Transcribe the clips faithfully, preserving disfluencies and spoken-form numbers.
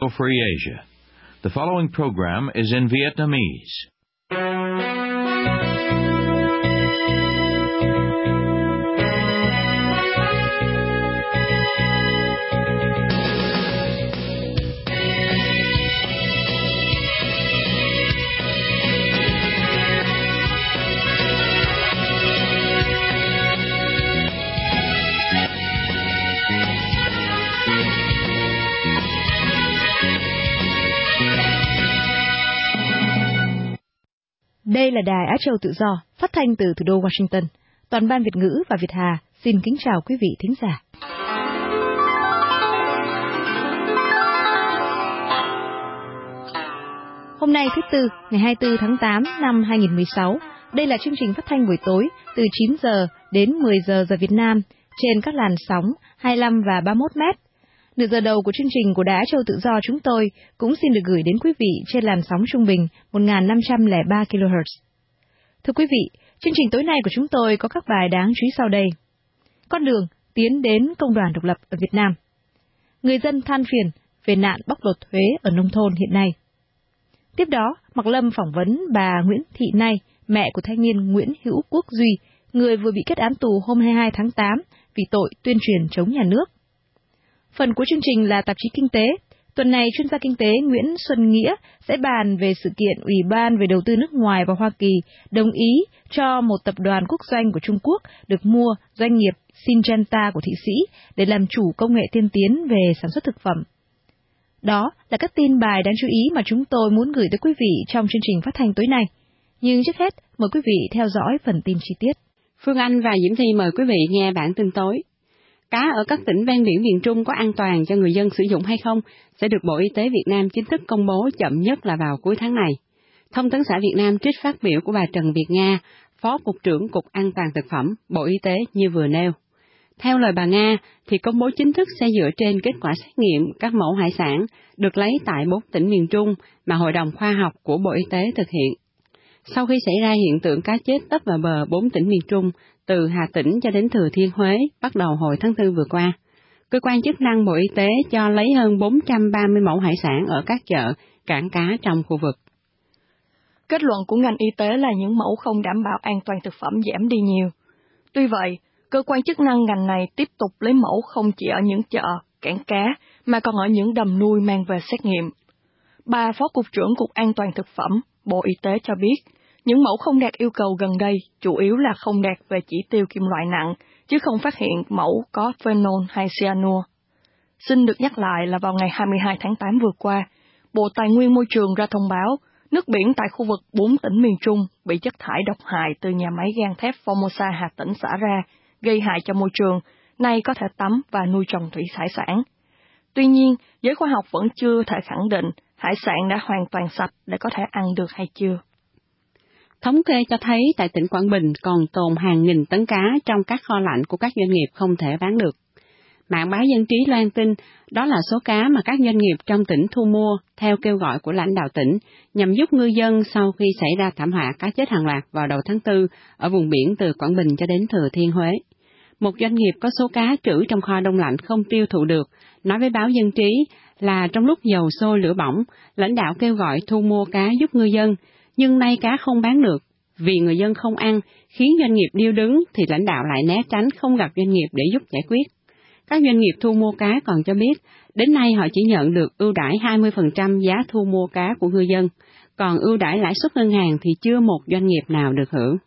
for Free Asia. The following program is in Vietnamese. Đây là Đài Á Châu Tự Do, phát thanh từ thủ đô Washington. Toàn ban Việt ngữ và Việt Hà xin kính chào quý vị thính giả. Hôm nay thứ Tư, ngày hai mươi tư tháng tám năm hai nghìn không trăm mười sáu, đây là chương trình phát thanh buổi tối từ chín giờ đến mười giờ giờ Việt Nam trên các làn sóng hai mươi lăm và ba mươi mốt mét. Nửa giờ đầu của chương trình của Đài Á Châu Tự Do chúng tôi cũng xin được gửi đến quý vị trên làn sóng trung bình một nghìn năm trăm lẻ ba ki lô héc. Thưa quý vị, chương trình tối nay của chúng tôi có các bài đáng chú ý sau đây. Con đường tiến đến công đoàn độc lập ở Việt Nam. Người dân than phiền về nạn bóc lột thuế ở nông thôn hiện nay. Tiếp đó, Mạc Lâm phỏng vấn bà Nguyễn Thị Nay, mẹ của thanh niên Nguyễn Hữu Quốc Duy, người vừa bị kết án tù hôm hai mươi hai tháng tám vì tội tuyên truyền chống nhà nước. Phần của chương trình là tạp chí Kinh tế. Tuần này, chuyên gia kinh tế Nguyễn Xuân Nghĩa sẽ bàn về sự kiện Ủy ban về đầu tư nước ngoài vào Hoa Kỳ đồng ý cho một tập đoàn quốc doanh của Trung Quốc được mua doanh nghiệp Syngenta của Thụy Sĩ để làm chủ công nghệ tiên tiến về sản xuất thực phẩm. Đó là các tin bài đáng chú ý mà chúng tôi muốn gửi tới quý vị trong chương trình phát thanh tối nay. Nhưng trước hết, mời quý vị theo dõi phần tin chi tiết. Phương Anh và Diễm Thi mời quý vị nghe bản tin tối. Cá ở các tỉnh ven biển miền Trung có an toàn cho người dân sử dụng hay không sẽ được Bộ Y tế Việt Nam chính thức công bố chậm nhất là vào cuối tháng này. Thông tấn xã Việt Nam trích phát biểu của bà Trần Việt Nga, Phó Cục trưởng Cục An toàn Thực phẩm, Bộ Y tế như vừa nêu. Theo lời bà Nga, thì công bố chính thức sẽ dựa trên kết quả xét nghiệm các mẫu hải sản được lấy tại bốn tỉnh miền Trung mà Hội đồng Khoa học của Bộ Y tế thực hiện. Sau khi xảy ra hiện tượng cá chết tấp vào bờ bốn tỉnh miền Trung, từ Hà Tĩnh cho đến Thừa Thiên Huế, bắt đầu hồi tháng tư vừa qua, cơ quan chức năng Bộ Y tế cho lấy hơn bốn trăm ba mươi mẫu hải sản ở các chợ, cảng cá trong khu vực. Kết luận của ngành y tế là những mẫu không đảm bảo an toàn thực phẩm giảm đi nhiều. Tuy vậy, cơ quan chức năng ngành này tiếp tục lấy mẫu không chỉ ở những chợ, cảng cá, mà còn ở những đầm nuôi mang về xét nghiệm. Bà Phó Cục trưởng Cục An toàn Thực phẩm, Bộ Y tế cho biết, những mẫu không đạt yêu cầu gần đây chủ yếu là không đạt về chỉ tiêu kim loại nặng, chứ không phát hiện mẫu có phenol hay cyanua. Xin được nhắc lại là vào ngày hai mươi hai tháng tám vừa qua, Bộ Tài nguyên Môi trường ra thông báo nước biển tại khu vực bốn tỉnh miền Trung bị chất thải độc hại từ nhà máy gang thép Formosa Hà Tĩnh xả ra, gây hại cho môi trường, nay có thể tắm và nuôi trồng thủy hải sản. Tuy nhiên, giới khoa học vẫn chưa thể khẳng định hải sản đã hoàn toàn sạch để có thể ăn được hay chưa. Thống kê cho thấy tại tỉnh Quảng Bình còn tồn hàng nghìn tấn cá trong các kho lạnh của các doanh nghiệp không thể bán được. Mạng báo Dân Trí loan tin đó là số cá mà các doanh nghiệp trong tỉnh thu mua theo kêu gọi của lãnh đạo tỉnh nhằm giúp ngư dân sau khi xảy ra thảm họa cá chết hàng loạt vào đầu tháng tư ở vùng biển từ Quảng Bình cho đến Thừa Thiên Huế. Một doanh nghiệp có số cá trữ trong kho đông lạnh không tiêu thụ được, nói với báo Dân Trí là trong lúc dầu sôi lửa bỏng, lãnh đạo kêu gọi thu mua cá giúp ngư dân, nhưng nay cá không bán được. Vì người dân không ăn, khiến doanh nghiệp điêu đứng thì lãnh đạo lại né tránh không gặp doanh nghiệp để giúp giải quyết. Các doanh nghiệp thu mua cá còn cho biết, đến nay họ chỉ nhận được ưu đãi hai mươi phần trăm giá thu mua cá của ngư dân, còn ưu đãi lãi suất ngân hàng thì chưa một doanh nghiệp nào được hưởng.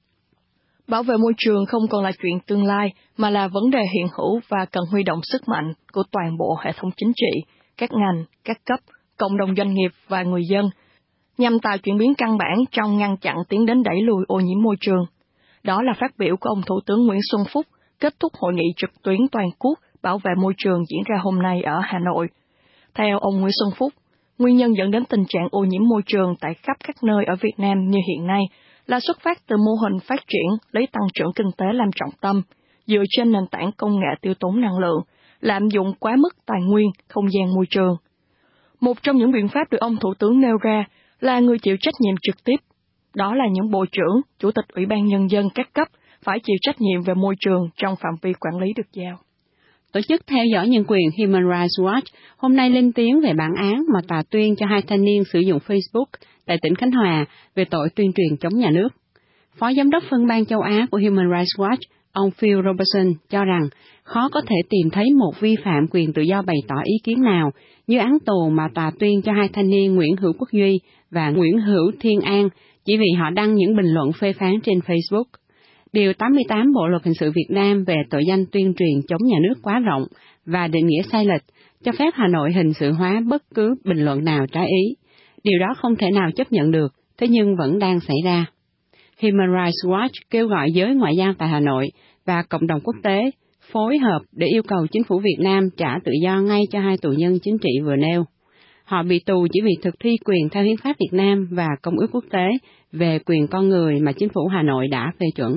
Bảo vệ môi trường không còn là chuyện tương lai, mà là vấn đề hiện hữu và cần huy động sức mạnh của toàn bộ hệ thống chính trị, các ngành, các cấp, cộng đồng doanh nghiệp và người dân, nhằm tạo chuyển biến căn bản trong ngăn chặn tiến đến đẩy lùi ô nhiễm môi trường. Đó là phát biểu của ông Thủ tướng Nguyễn Xuân Phúc kết thúc hội nghị trực tuyến toàn quốc bảo vệ môi trường diễn ra hôm nay ở Hà Nội. Theo ông Nguyễn Xuân Phúc, nguyên nhân dẫn đến tình trạng ô nhiễm môi trường tại khắp các nơi ở Việt Nam như hiện nay là xuất phát từ mô hình phát triển lấy tăng trưởng kinh tế làm trọng tâm, dựa trên nền tảng công nghệ tiêu tốn năng lượng, lạm dụng quá mức tài nguyên, không gian môi trường. Một trong những biện pháp được ông Thủ tướng nêu ra là người chịu trách nhiệm trực tiếp. Đó là những bộ trưởng, chủ tịch Ủy ban Nhân dân các cấp phải chịu trách nhiệm về môi trường trong phạm vi quản lý được giao. Tổ chức theo dõi nhân quyền Human Rights Watch hôm nay lên tiếng về bản án mà tòa tuyên cho hai thanh niên sử dụng Facebook tại tỉnh Khánh Hòa về tội tuyên truyền chống nhà nước. Phó Giám đốc Phân ban châu Á của Human Rights Watch, ông Phil Robertson, cho rằng khó có thể tìm thấy một vi phạm quyền tự do bày tỏ ý kiến nào như án tù mà tòa tuyên cho hai thanh niên Nguyễn Hữu Quốc Duy và Nguyễn Hữu Thiên An chỉ vì họ đăng những bình luận phê phán trên Facebook. Điều tám mươi tám Bộ Luật Hình sự Việt Nam về tội danh tuyên truyền chống nhà nước quá rộng và định nghĩa sai lệch, cho phép Hà Nội hình sự hóa bất cứ bình luận nào trái ý. Điều đó không thể nào chấp nhận được, thế nhưng vẫn đang xảy ra. Human Rights Watch kêu gọi giới ngoại giao tại Hà Nội và cộng đồng quốc tế phối hợp để yêu cầu chính phủ Việt Nam trả tự do ngay cho hai tù nhân chính trị vừa nêu. Họ bị tù chỉ vì thực thi quyền theo Hiến pháp Việt Nam và Công ước Quốc tế về quyền con người mà chính phủ Hà Nội đã phê chuẩn.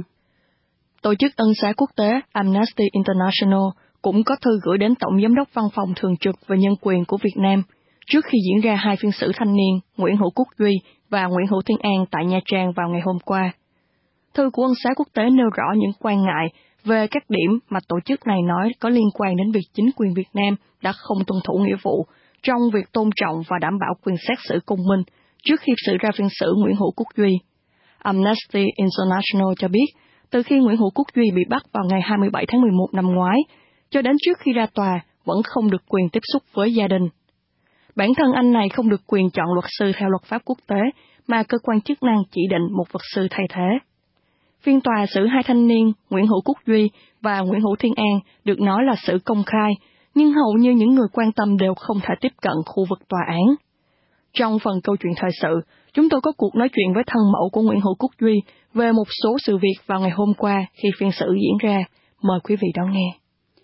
Tổ chức ân xá quốc tế Amnesty International cũng có thư gửi đến Tổng Giám đốc Văn phòng Thường trực về Nhân quyền của Việt Nam trước khi diễn ra hai phiên xử thanh niên Nguyễn Hữu Quốc Duy và Nguyễn Hữu Thiên An tại Nha Trang vào ngày hôm qua. Thư của ân xá quốc tế nêu rõ những quan ngại về các điểm mà tổ chức này nói có liên quan đến việc chính quyền Việt Nam đã không tuân thủ nghĩa vụ trong việc tôn trọng và đảm bảo quyền xét xử công minh trước khi xử ra phiên xử Nguyễn Hữu Quốc Duy. Amnesty International cho biết, từ khi Nguyễn Hữu Quốc Duy bị bắt vào ngày hai mươi bảy tháng mười một năm ngoái, cho đến trước khi ra tòa vẫn không được quyền tiếp xúc với gia đình. Bản thân anh này không được quyền chọn luật sư theo luật pháp quốc tế, mà cơ quan chức năng chỉ định một luật sư thay thế. Phiên tòa xử hai thanh niên Nguyễn Hữu Quốc Duy và Nguyễn Hữu Thiên An được nói là xử công khai, nhưng hầu như những người quan tâm đều không thể tiếp cận khu vực tòa án. Trong phần câu chuyện thời sự, chúng tôi có cuộc nói chuyện với thân mẫu của Nguyễn Hữu Quốc Duy về một số sự việc vào ngày hôm qua khi phiên xử diễn ra. Mời quý vị đón nghe.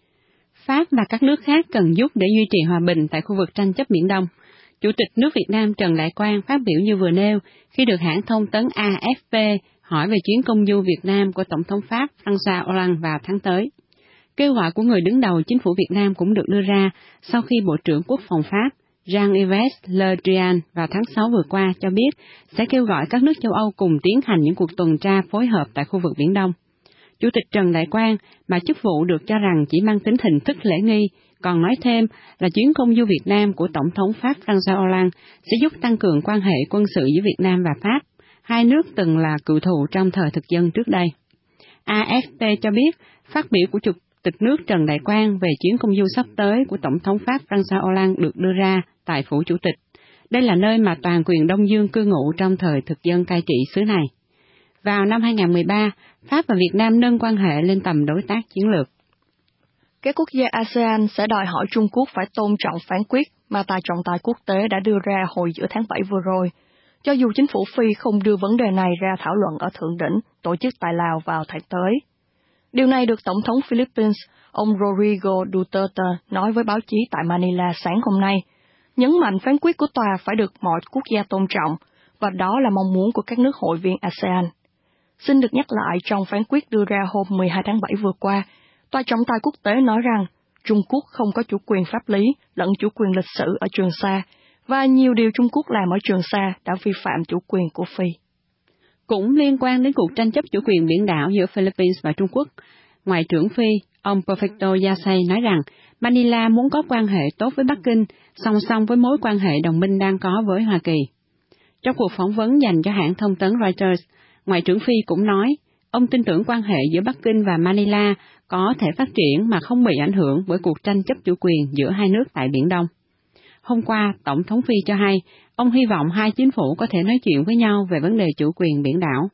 Pháp và các nước khác cần giúp để duy trì hòa bình tại khu vực tranh chấp Biển Đông. Chủ tịch nước Việt Nam Trần Đại Quang phát biểu như vừa nêu khi được hãng thông tấn A F P hỏi về chuyến công du Việt Nam của Tổng thống Pháp François Hollande vào tháng tới. Kêu gọi của người đứng đầu chính phủ Việt Nam cũng được đưa ra sau khi Bộ trưởng Quốc phòng Pháp Jean-Yves Le Drian vào tháng sáu vừa qua cho biết sẽ kêu gọi các nước châu Âu cùng tiến hành những cuộc tuần tra phối hợp tại khu vực Biển Đông. Chủ tịch Trần Đại Quang, mà chức vụ được cho rằng chỉ mang tính hình thức lễ nghi, còn nói thêm là chuyến công du Việt Nam của Tổng thống Pháp François Hollande sẽ giúp tăng cường quan hệ quân sự giữa Việt Nam và Pháp, hai nước từng là cựu thù trong thời thực dân trước đây. A F P cho biết phát biểu của Chủ tịch nước Trần Đại Quang về chuyến công du sắp tới của Tổng thống Pháp François Hollande được đưa ra tại Phủ Chủ tịch. Đây là nơi mà toàn quyền Đông Dương cư ngụ trong thời thực dân cai trị xứ này. Vào năm hai nghìn không trăm mười ba, Pháp và Việt Nam nâng quan hệ lên tầm đối tác chiến lược. Các quốc gia a sê an sẽ đòi hỏi Trung Quốc phải tôn trọng phán quyết mà Tòa trọng tài quốc tế đã đưa ra hồi giữa tháng bảy vừa rồi, cho dù chính phủ Phi không đưa vấn đề này ra thảo luận ở thượng đỉnh tổ chức tại Lào vào tháng tới. Điều này được Tổng thống Philippines, ông Rodrigo Duterte nói với báo chí tại Manila sáng hôm nay, nhấn mạnh phán quyết của tòa phải được mọi quốc gia tôn trọng, và đó là mong muốn của các nước hội viên a sê an. Xin được nhắc lại, trong phán quyết đưa ra hôm mười hai tháng bảy vừa qua, Tòa trọng tài quốc tế nói rằng Trung Quốc không có chủ quyền pháp lý lẫn chủ quyền lịch sử ở Trường Sa, và nhiều điều Trung Quốc làm ở Trường Sa đã vi phạm chủ quyền của Phi. Cũng liên quan đến cuộc tranh chấp chủ quyền biển đảo giữa Philippines và Trung Quốc, Ngoại trưởng Phi, ông Perfecto Yasay nói rằng Manila muốn có quan hệ tốt với Bắc Kinh, song song với mối quan hệ đồng minh đang có với Hoa Kỳ. Trong cuộc phỏng vấn dành cho hãng thông tấn Reuters, Ngoại trưởng Phi cũng nói, ông tin tưởng quan hệ giữa Bắc Kinh và Manila có thể phát triển mà không bị ảnh hưởng bởi cuộc tranh chấp chủ quyền giữa hai nước tại Biển Đông. Hôm qua, Tổng thống Phi cho hay, ông hy vọng hai chính phủ có thể nói chuyện với nhau về vấn đề chủ quyền biển đảo.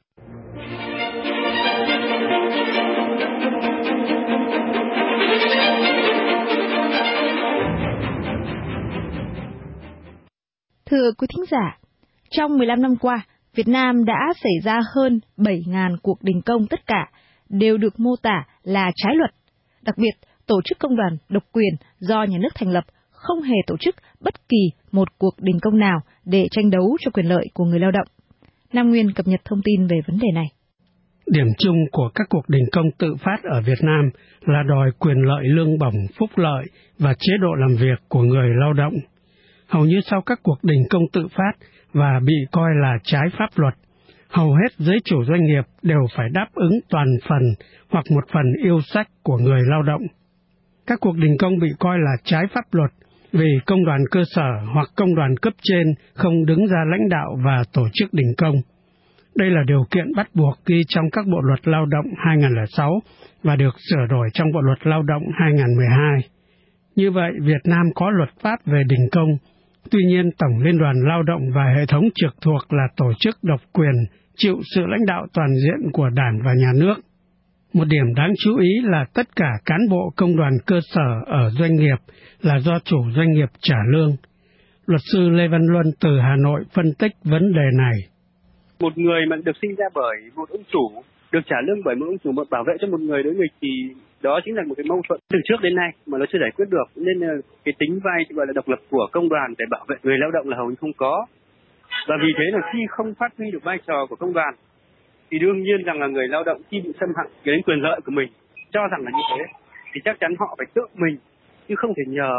Thưa quý thính giả, trong mười lăm năm qua, Việt Nam đã xảy ra hơn bảy nghìn cuộc đình công, tất cả đều được mô tả là trái luật. Đặc biệt, tổ chức công đoàn độc quyền do nhà nước thành lập không hề tổ chức bất kỳ một cuộc đình công nào để tranh đấu cho quyền lợi của người lao động. Nam Nguyên cập nhật thông tin về vấn đề này. Điểm chung của các cuộc đình công tự phát ở Việt Nam là đòi quyền lợi lương bổng, phúc lợi và chế độ làm việc của người lao động. Hầu như sau các cuộc đình công tự phát và bị coi là trái pháp luật, hầu hết giới chủ doanh nghiệp đều phải đáp ứng toàn phần hoặc một phần yêu sách của người lao động. Các cuộc đình công bị coi là trái pháp luật vì công đoàn cơ sở hoặc công đoàn cấp trên không đứng ra lãnh đạo và tổ chức đình công. Đây là điều kiện bắt buộc ghi trong các bộ luật lao động hai nghìn không trăm lẻ sáu và được sửa đổi trong bộ luật lao động hai nghìn không trăm mười hai. Như vậy, Việt Nam có luật pháp về đình công. Tuy nhiên, Tổng Liên đoàn Lao động và hệ thống trực thuộc là tổ chức độc quyền, chịu sự lãnh đạo toàn diện của Đảng và Nhà nước. Một điểm đáng chú ý là tất cả cán bộ công đoàn cơ sở ở doanh nghiệp là do chủ doanh nghiệp trả lương. Luật sư Lê Văn Luân từ Hà Nội phân tích vấn đề này. Một người mà được sinh ra bởi một ông chủ, được trả lương bởi một ông chủ mà bảo vệ cho một người đối nghịch thì đó chính là một cái mâu thuẫn từ trước đến nay mà nó chưa giải quyết được. Nên cái tính vai gọi là độc lập của công đoàn để bảo vệ người lao động là hầu như không có. Và vì thế là khi không phát huy được vai trò của công đoàn thì đương nhiên rằng là người lao động khi bị xâm hại đến quyền lợi của mình cho rằng là như thế thì chắc chắn họ phải tự mình chứ không thể nhờ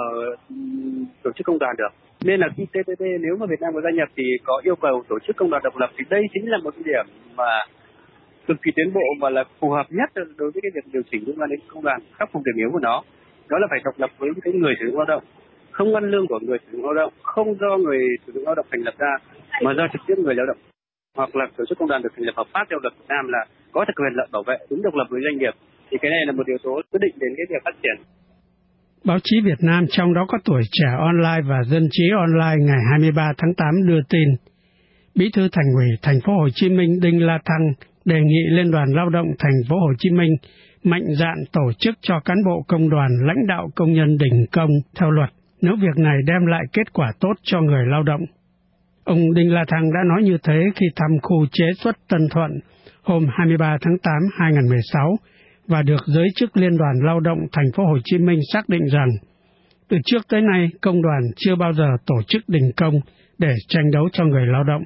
tổ chức công đoàn được. Nên là khi tê pê pê nếu mà Việt Nam có gia nhập thì có yêu cầu tổ chức công đoàn độc lập thì đây chính là một cái điểm mà cực kỳ tiến bộ và là phù hợp nhất đối với cái việc điều chỉnh liên quan đến công đoàn, khắc phục điểm yếu của nó. Đó là phải độc lập với cái người sử dụng lao động, không ăn lương của người sử dụng lao động, không do người sử dụng lao động thành lập ra mà do trực tiếp người lao động. Hoặc là tổ chức công đoàn được thành lập hợp pháp theo luật Việt Nam là có thực quyền lợi bảo vệ đúng độc lập với doanh nghiệp. Thì cái này là một yếu tố quyết định đến cái việc phát triển. Báo chí Việt Nam trong đó có Tuổi Trẻ Online và Dân trí Online ngày hai mươi ba tháng tám đưa tin, Bí thư Thành ủy Thành phố Hồ Chí Minh Đinh La Thăng đề nghị Liên đoàn Lao động Thành phố Hồ Chí Minh mạnh dạn tổ chức cho cán bộ công đoàn lãnh đạo công nhân đình công theo luật nếu việc này đem lại kết quả tốt cho người lao động. Ông Đinh La Thăng đã nói như thế khi thăm khu chế xuất Tân Thuận hôm hai mươi ba tháng tám năm hai nghìn không trăm mười sáu và được giới chức Liên đoàn Lao động Thành phố Hồ Chí Minh xác định rằng từ trước tới nay công đoàn chưa bao giờ tổ chức đình công để tranh đấu cho người lao động.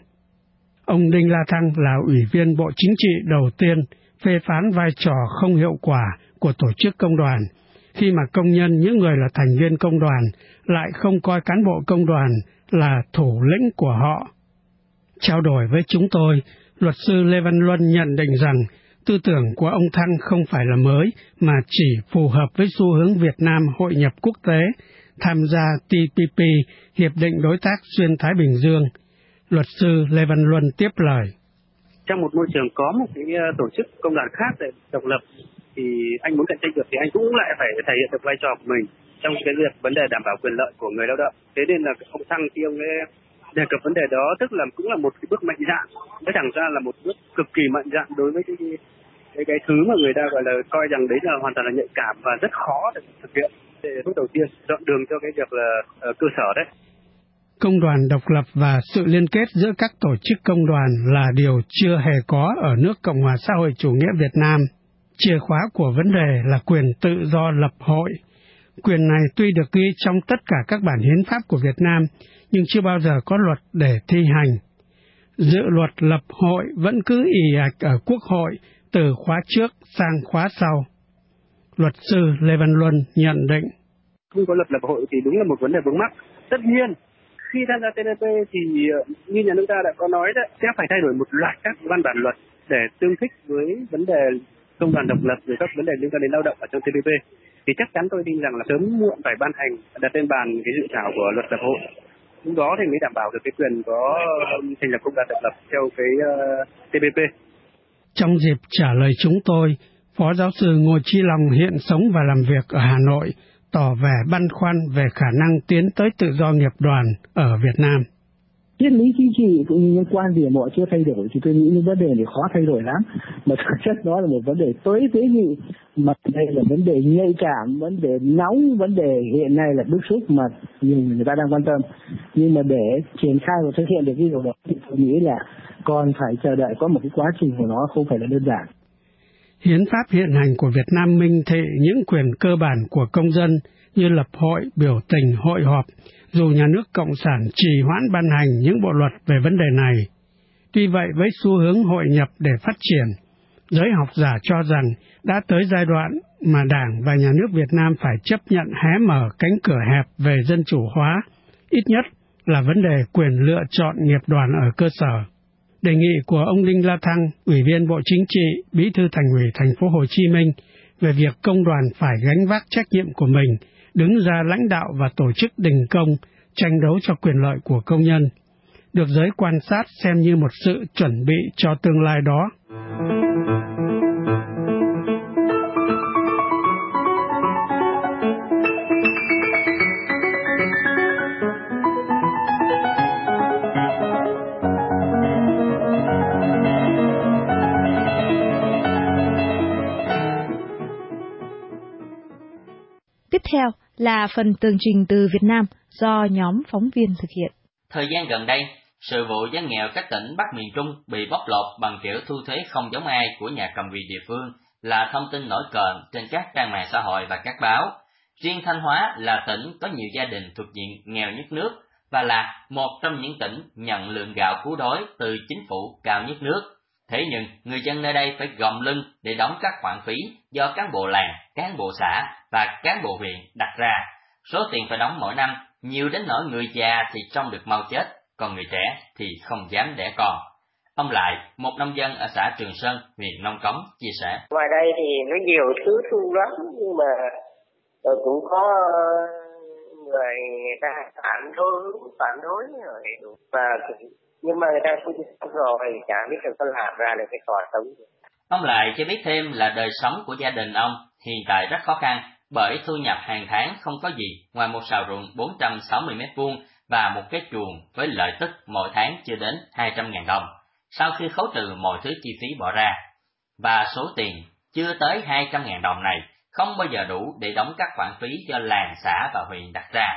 Ông Đinh La Thăng là ủy viên Bộ Chính trị đầu tiên phê phán vai trò không hiệu quả của tổ chức công đoàn khi mà công nhân, những người là thành viên công đoàn, lại không coi cán bộ công đoàn là thủ lĩnh của họ. Trao đổi với chúng tôi, luật sư Lê Văn Luân nhận định rằng tư tưởng của ông Thăng không phải là mới mà chỉ phù hợp với xu hướng Việt Nam hội nhập quốc tế, tham gia tê pê pê, Hiệp định Đối tác Xuyên Thái Bình Dương. Luật sư Lê Văn Luân tiếp lời. Trong một môi trường có một cái tổ chức công đoàn khác để độc lập thì anh muốn cạnh tranh được thì anh cũng lại phải thể hiện được vai trò của mình trong cái việc vấn đề đảm bảo quyền lợi của người lao động. Thế nên là ông Thăng khi ông ấy đề cập vấn đề đó tức là cũng là một cái bước mạnh dạn, nói thẳng ra là một bước cực kỳ mạnh dạn đối với cái cái cái thứ mà người ta gọi là coi rằng đấy là hoàn toàn là nhạy cảm và rất khó để thực hiện. Để bước đầu tiên dọn đường cho cái việc là uh, cơ sở đấy. Công đoàn độc lập và sự liên kết giữa các tổ chức công đoàn là điều chưa hề có ở nước Cộng hòa xã hội chủ nghĩa Việt Nam. Chìa khóa của vấn đề là quyền tự do lập hội. Quyền này tuy được ghi trong tất cả các bản hiến pháp của Việt Nam, nhưng chưa bao giờ có luật để thi hành. Dự luật lập hội vẫn cứ ì ạch ở Quốc hội từ khóa trước sang khóa sau. Luật sư Lê Văn Luân nhận định. Không có luật lập hội thì đúng là một vấn đề vướng mắc. Tất nhiên, khi tham gia tê pê pê thì như nhà nước ta đã có nói đấy, sẽ phải thay đổi một loạt các văn bản luật để tương thích với vấn đề công đoàn độc lập rồi các vấn đề liên quan đến lao động ở trong tê pê pê. Thì chắc chắn tôi tin rằng là sớm muộn phải ban hành, đặt lên bàn cái dự thảo của luật lập hội. Lúc đó thì mới đảm bảo được cái quyền có thành lập công đoàn độc lập theo cái uh, tê pê pê. Trong dịp trả lời chúng tôi, Phó giáo sư Ngô Chí Long hiện sống và làm việc ở Hà Nội, tỏ vẻ băn khoăn về khả năng tiến tới tự do nghiệp đoàn ở Việt Nam. Triết lý chính trị cũng như những quan điểm họ chưa thay đổi thì tôi nghĩ những vấn đề này khó thay đổi lắm. Mà thực chất đó là một vấn đề tối tế nhị, mà đây là vấn đề nhạy cảm, vấn đề nóng, vấn đề hiện nay là bức xúc mà nhiều người ta đang quan tâm. Nhưng mà để triển khai và thực hiện được cái điều đó thì tôi nghĩ là còn phải chờ đợi có một cái quá trình của nó, không phải là đơn giản. Hiến pháp hiện hành của Việt Nam minh thị những quyền cơ bản của công dân như lập hội, biểu tình, hội họp, dù nhà nước Cộng sản trì hoãn ban hành những bộ luật về vấn đề này. Tuy vậy, với xu hướng hội nhập để phát triển, giới học giả cho rằng đã tới giai đoạn mà Đảng và nhà nước Việt Nam phải chấp nhận hé mở cánh cửa hẹp về dân chủ hóa, ít nhất là vấn đề quyền lựa chọn nghiệp đoàn ở cơ sở. Đề nghị của ông Đinh La Thăng, Ủy viên Bộ Chính trị, Bí thư Thành ủy Thành phố Hồ Chí Minh, về việc công đoàn phải gánh vác trách nhiệm của mình, đứng ra lãnh đạo và tổ chức đình công, tranh đấu cho quyền lợi của công nhân, được giới quan sát xem như một sự chuẩn bị cho tương lai đó. Tiếp theo là phần tường trình từ Việt Nam do nhóm phóng viên thực hiện. Thời gian gần đây, sự vụ dân nghèo các tỉnh Bắc miền Trung bị bóc lột bằng kiểu thu thuế không giống ai của nhà cầm quyền địa phương là thông tin nổi cộm trên các trang mạng xã hội và các báo. Riêng Thanh Hóa là tỉnh có nhiều gia đình thuộc diện nghèo nhất nước và là một trong những tỉnh nhận lượng gạo cứu đói từ chính phủ cao nhất nước. Thế nhưng, người dân nơi đây phải gồng lưng để đóng các khoản phí do cán bộ làng, cán bộ xã và cán bộ huyện đặt ra. Số tiền phải đóng mỗi năm nhiều đến nỗi người già thì trông được mau chết, còn người trẻ thì không dám đẻ con. Ông Lại, một nông dân ở xã Trường Sơn, huyện Nông Cống, chia sẻ. Ngoài đây thì nó nhiều thứ thu lắm, nhưng mà cũng có người ta phản đối, phản đối rồi, và nhưng mà người ta không biết rồi, chả biết được có làm ra được cái trò sống. Ông Lại cho biết thêm là đời sống của gia đình ông hiện tại rất khó khăn, bởi thu nhập hàng tháng không có gì ngoài một sào ruộng bốn trăm sáu mươi mét vuông và một cái chuồng với lợi tức mỗi tháng chưa đến hai trăm nghìn đồng, sau khi khấu trừ mọi thứ chi phí bỏ ra. Và số tiền chưa tới hai trăm nghìn đồng này không bao giờ đủ để đóng các khoản phí do làng, xã và huyện đặt ra.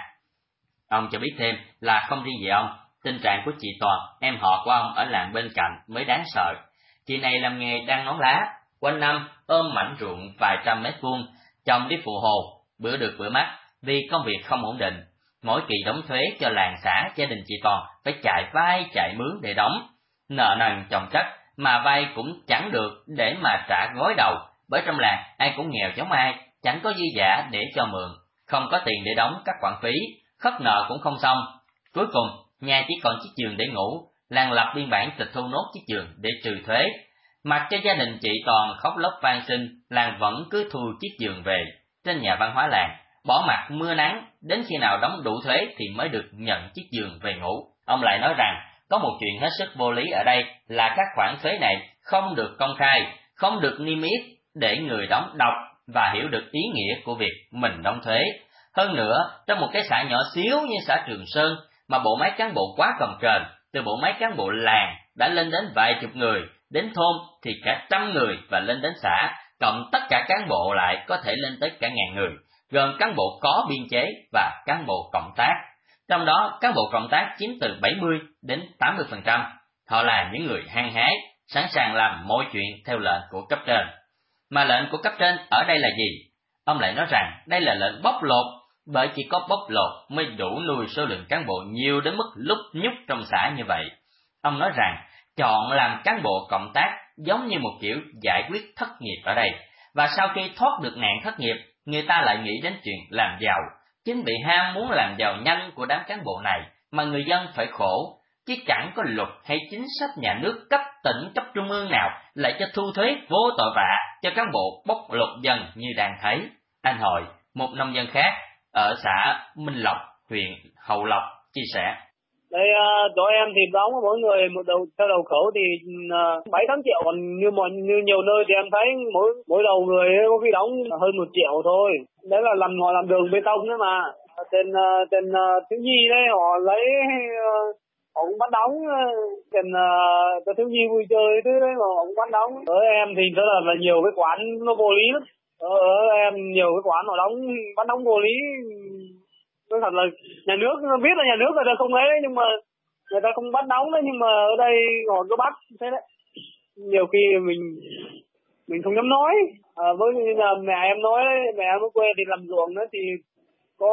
Ông cho biết thêm là không riêng gì ông, tình trạng của chị Toàn, em họ của ông ở làng bên cạnh mới đáng sợ. Chị này làm nghề đan nón lá, quanh năm ôm mảnh ruộng vài trăm mét vuông, chồng đi phụ hồ, bữa được bữa mất vì công việc không ổn định. Mỗi kỳ đóng thuế cho làng xã, gia đình chị Toàn phải chạy vai chạy mướn để đóng. Nợ nần chồng chất mà vay cũng chẳng được để mà trả gối đầu, bởi trong làng ai cũng nghèo giống ai, chẳng có dư giả để cho mượn, không có tiền để đóng các khoản phí, khất nợ cũng không xong. Cuối cùng, nhà chỉ còn chiếc giường để ngủ, làng lập biên bản tịch thu nốt chiếc giường để trừ thuế. Mặc cho gia đình chị Toàn khóc lóc van xin, làng vẫn cứ thu chiếc giường về. Trên nhà văn hóa làng, bỏ mặc mưa nắng, đến khi nào đóng đủ thuế thì mới được nhận chiếc giường về ngủ. Ông lại nói rằng, có một chuyện hết sức vô lý ở đây là các khoản thuế này không được công khai, không được niêm yết để người đóng đọc và hiểu được ý nghĩa của việc mình đóng thuế. Hơn nữa, trong một cái xã nhỏ xíu như xã Trường Sơn mà bộ máy cán bộ quá cồng kềnh, từ bộ máy cán bộ làng đã lên đến vài chục người, đến thôn thì cả trăm người và lên đến xã, cộng tất cả cán bộ lại có thể lên tới cả ngàn người, gồm cán bộ có biên chế và cán bộ cộng tác. Trong đó, cán bộ cộng tác chiếm từ bảy mươi đến tám mươi phần trăm. Họ là những người hăng hái, sẵn sàng làm mọi chuyện theo lệnh của cấp trên. Mà lệnh của cấp trên ở đây là gì? Ông lại nói rằng đây là lệnh bóc lột, bởi chỉ có bóc lột mới đủ nuôi số lượng cán bộ nhiều đến mức lúc nhúc trong xã như vậy. Ông nói rằng chọn làm cán bộ cộng tác giống như một kiểu giải quyết thất nghiệp ở đây, và sau khi thoát được nạn thất nghiệp, người ta lại nghĩ đến chuyện làm giàu. Chính vì ham muốn làm giàu nhanh của đám cán bộ này mà người dân phải khổ, chứ chẳng có luật hay chính sách nhà nước cấp tỉnh, cấp trung ương nào lại cho thu thuế vô tội vạ cho cán bộ bóc lột dân như đang thấy. Anh Hội, một nông dân khác ở xã Minh Lộc, huyện Hậu Lộc, chia sẻ. Đây, uh, tụi em thì đóng mỗi người một đầu theo đầu khẩu thì uh, bảy tám triệu, còn như mọi như nhiều nơi thì em thấy mỗi mỗi đầu người có khi đóng hơn một triệu thôi. Đấy là làm họ làm đường bê tông đấy mà. Trên uh, trên uh, thiếu nhi đấy họ lấy uh, họ cũng bắt đóng tiền uh, cho thiếu nhi vui chơi thứ đấy mà họ cũng bắt đóng. Ở em thì rất là, là nhiều cái quán nó vô lý lắm. Ở, ở em nhiều cái quán họ đóng bắt đóng vô lý. Nói thật là nhà nước biết là nhà nước người ta không ấy, nhưng mà người ta không bắt đóng đấy, nhưng mà ở đây họ cứ bắt thế đấy. Nhiều khi mình mình không dám nói. À, với như là mẹ em nói đấy, mẹ em ở quê thì làm ruộng đó thì có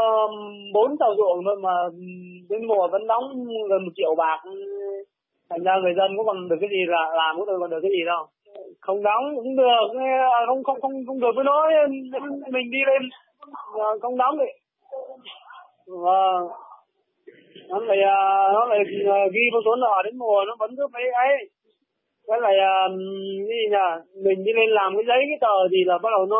bốn sào ruộng thôi mà đến mùa vẫn đóng gần một triệu bạc. Thành ra người dân có còn được cái gì là làm, cũng còn được cái gì đâu. Không đóng cũng được, không không không không được mới nói mình đi lên không đóng thì Vâng, nó lại nó lại ghi một số nợ đến mùa nó vẫn cứ mấy ấy, Cái này uh, cái gì nhỉ? Mình đi lên làm cái giấy cái tờ thì là bắt đầu nó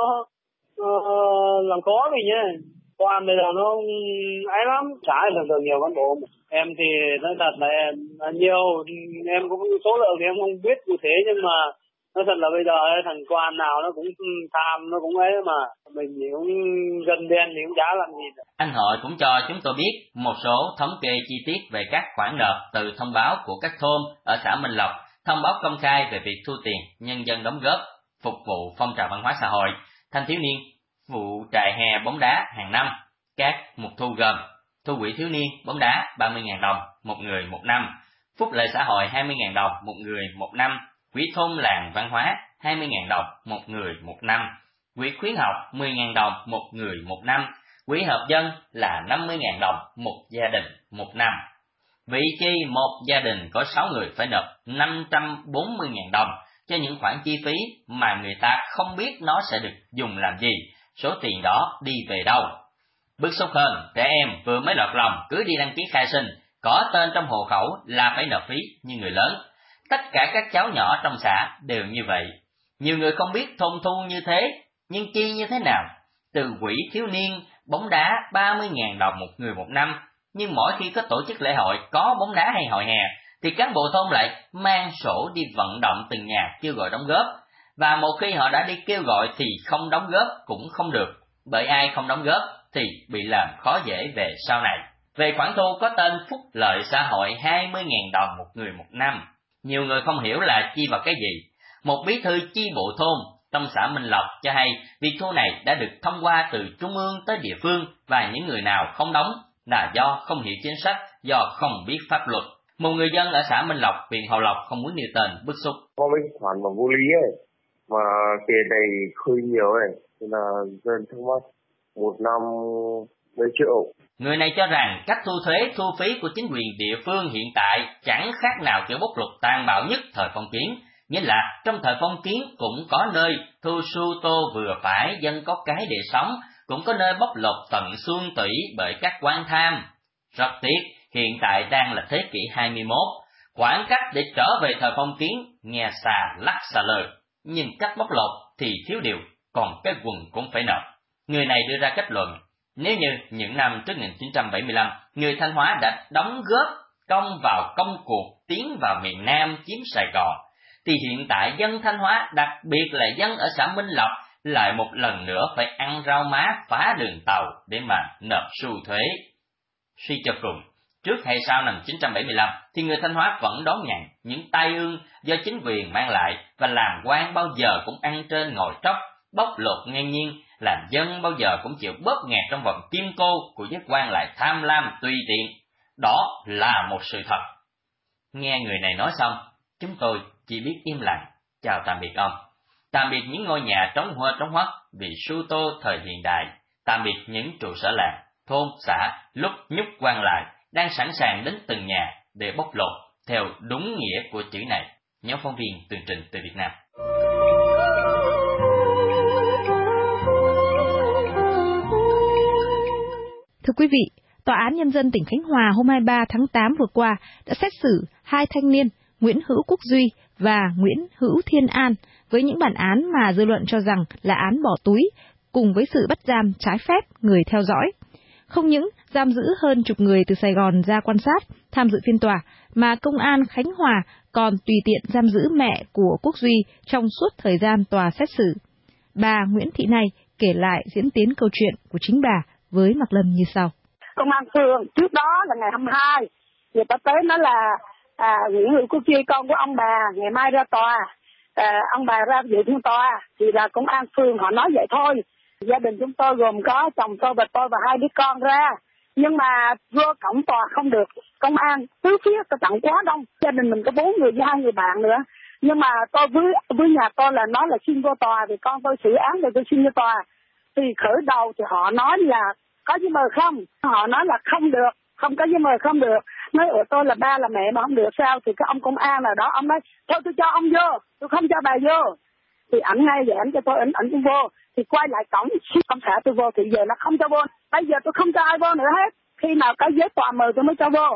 uh, làm khó mình nhá. Quan bây giờ nó ấy lắm, trả thường thường nhiều cán bộ. Em thì nói thật là em là nhiều, em cũng số lượng thì em không biết cụ thể, nhưng mà nói thật là bây giờ thằng quan nào nó cũng tham, nó cũng ấy mà mình thì cũng dân đen thì cũng chả làm gì. Anh Hội cũng cho chúng tôi biết một số thống kê chi tiết về các khoản nợ từ thông báo của các thôn ở xã Minh Lộc, thông báo công khai về việc thu tiền nhân dân đóng góp phục vụ phong trào văn hóa xã hội, thanh thiếu niên, vụ trại hè bóng đá hàng năm. Các mục thu gồm thu quỹ thiếu niên bóng đá ba mươi nghìn đồng một người một năm, phúc lợi xã hội hai mươi nghìn đồng một người một năm, quỹ thôn làng văn hóa hai mươi nghìn đồng một người một năm, quỹ khuyến học mười nghìn đồng một người một năm, quỹ hợp dân là năm mươi nghìn đồng một gia đình một năm. Vị chi một gia đình có sáu người phải nộp năm trăm bốn mươi nghìn đồng cho những khoản chi phí mà người ta không biết nó sẽ được dùng làm gì, số tiền đó đi về đâu. Bức xúc hơn, trẻ em vừa mới lọt lòng cứ đi đăng ký khai sinh, có tên trong hộ khẩu là phải nộp phí như người lớn. Tất cả các cháu nhỏ trong xã đều như vậy. Nhiều người không biết thôn thu như thế, nhưng chi như thế nào? Từ quỹ thiếu niên, bóng đá ba mươi nghìn đồng một người một năm, nhưng mỗi khi có tổ chức lễ hội, có bóng đá hay hội hè, thì cán bộ thôn lại mang sổ đi vận động từng nhà kêu gọi đóng góp. Và một khi họ đã đi kêu gọi thì không đóng góp cũng không được, bởi ai không đóng góp thì bị làm khó dễ về sau này. Về khoản thu có tên phúc lợi xã hội hai mươi nghìn đồng một người một năm, nhiều người không hiểu là chi vào cái gì. Một bí thư chi bộ thôn trong xã Minh Lộc cho hay việc thu này đã được thông qua từ trung ương tới địa phương, và những người nào không đóng là do không hiểu chính sách, do không biết pháp luật. Một người dân ở xã Minh Lộc, huyện Hậu Lộc không muốn nêu tên bức xúc. Có mấy khoản mà vô lý ấy, mà tiền này khơi nhiều ấy, nên là dân thắc mắc một năm mấy triệu. Người này cho rằng cách thu thuế, thu phí của chính quyền địa phương hiện tại chẳng khác nào kiểu bóc lột tàn bạo nhất thời phong kiến. Nghĩa là trong thời phong kiến cũng có nơi thu su tô vừa phải, dân có cái để sống, cũng có nơi bóc lột tận xương tủy bởi các quan tham. Rất tiếc, hiện tại đang là thế kỷ hai mươi mốt, khoảng cách để trở về thời phong kiến nghe xà lắc xà lờ, nhưng cách bóc lột thì thiếu điều, còn cái quần cũng phải nợ. Người này đưa ra kết luận, nếu như những năm trước một nghìn chín trăm bảy mươi lăm, người Thanh Hóa đã đóng góp công vào công cuộc tiến vào miền Nam chiếm Sài Gòn, thì hiện tại dân Thanh Hóa, đặc biệt là dân ở xã Minh Lộc, lại một lần nữa phải ăn rau má phá đường tàu để mà nộp xu thuế. Suy cho cùng, trước hay sau năm một nghìn chín trăm bảy mươi lăm, thì người Thanh Hóa vẫn đón nhận những tai ương do chính quyền mang lại, và làm quan bao giờ cũng ăn trên ngồi tróc, bóc lột ngang nhiên, làm dân bao giờ cũng chịu bóp nghẹt trong vòng kim cô của giới quan lại tham lam tùy tiện. Đó là một sự thật. Nghe người này nói xong, chúng tôi chỉ biết im lặng, chào tạm biệt ông. Tạm biệt những ngôi nhà trống hoa trống hoắt vì su tô thời hiện đại. Tạm biệt những trụ sở làng, thôn, xã lúc nhúc quan lại, đang sẵn sàng đến từng nhà để bóc lột theo đúng nghĩa của chữ này. Nhóm phóng viên tường trình từ Việt Nam. Thưa quý vị, Tòa án Nhân dân tỉnh Khánh Hòa hôm hai mươi ba tháng tám vừa qua đã xét xử hai thanh niên Nguyễn Hữu Quốc Duy và Nguyễn Hữu Thiên An với những bản án mà dư luận cho rằng là án bỏ túi, cùng với sự bắt giam trái phép người theo dõi. Không những giam giữ hơn chục người từ Sài Gòn ra quan sát, tham dự phiên tòa, mà Công an Khánh Hòa còn tùy tiện giam giữ mẹ của Quốc Duy trong suốt thời gian tòa xét xử. Bà Nguyễn Thị này kể lại diễn tiến câu chuyện của chính bà với Mạc Lâm như sau. Công an phường trước đó là ngày hai mươi hai, người ta tới nói là à, Nguyễn Hữu Quốc Duy con của ông bà ngày mai ra tòa, à, ông bà ra dự phiên tòa, thì là công an phường họ nói vậy thôi. Gia đình chúng tôi gồm có chồng tôi và tôi và hai đứa con ra, nhưng mà vô cổng tòa không được, công an tứ phía tôi tặng quá đông, gia đình mình có bốn người với hai người bạn nữa. Nhưng mà tôi với với nhà tôi là nói là xin vô tòa thì con tôi xử án rồi tôi xin vô tòa. Thì khởi đầu thì họ nói là có giấy mời không, họ nói là không được, không có giấy mời không được. Nói ở tôi là ba là mẹ mà không được sao, thì cái ông công an nào đó ông nói thôi tôi cho ông vô, tôi không cho bà vô. Thì ảnh ngay vậy ảnh cho tôi, ảnh ảnh cũng vô, thì quay lại cổng ông xã tôi vô, thì giờ nó không cho vô. Bây giờ tôi không cho ai vô nữa hết, khi nào có giấy tòa mời tôi mới cho vô.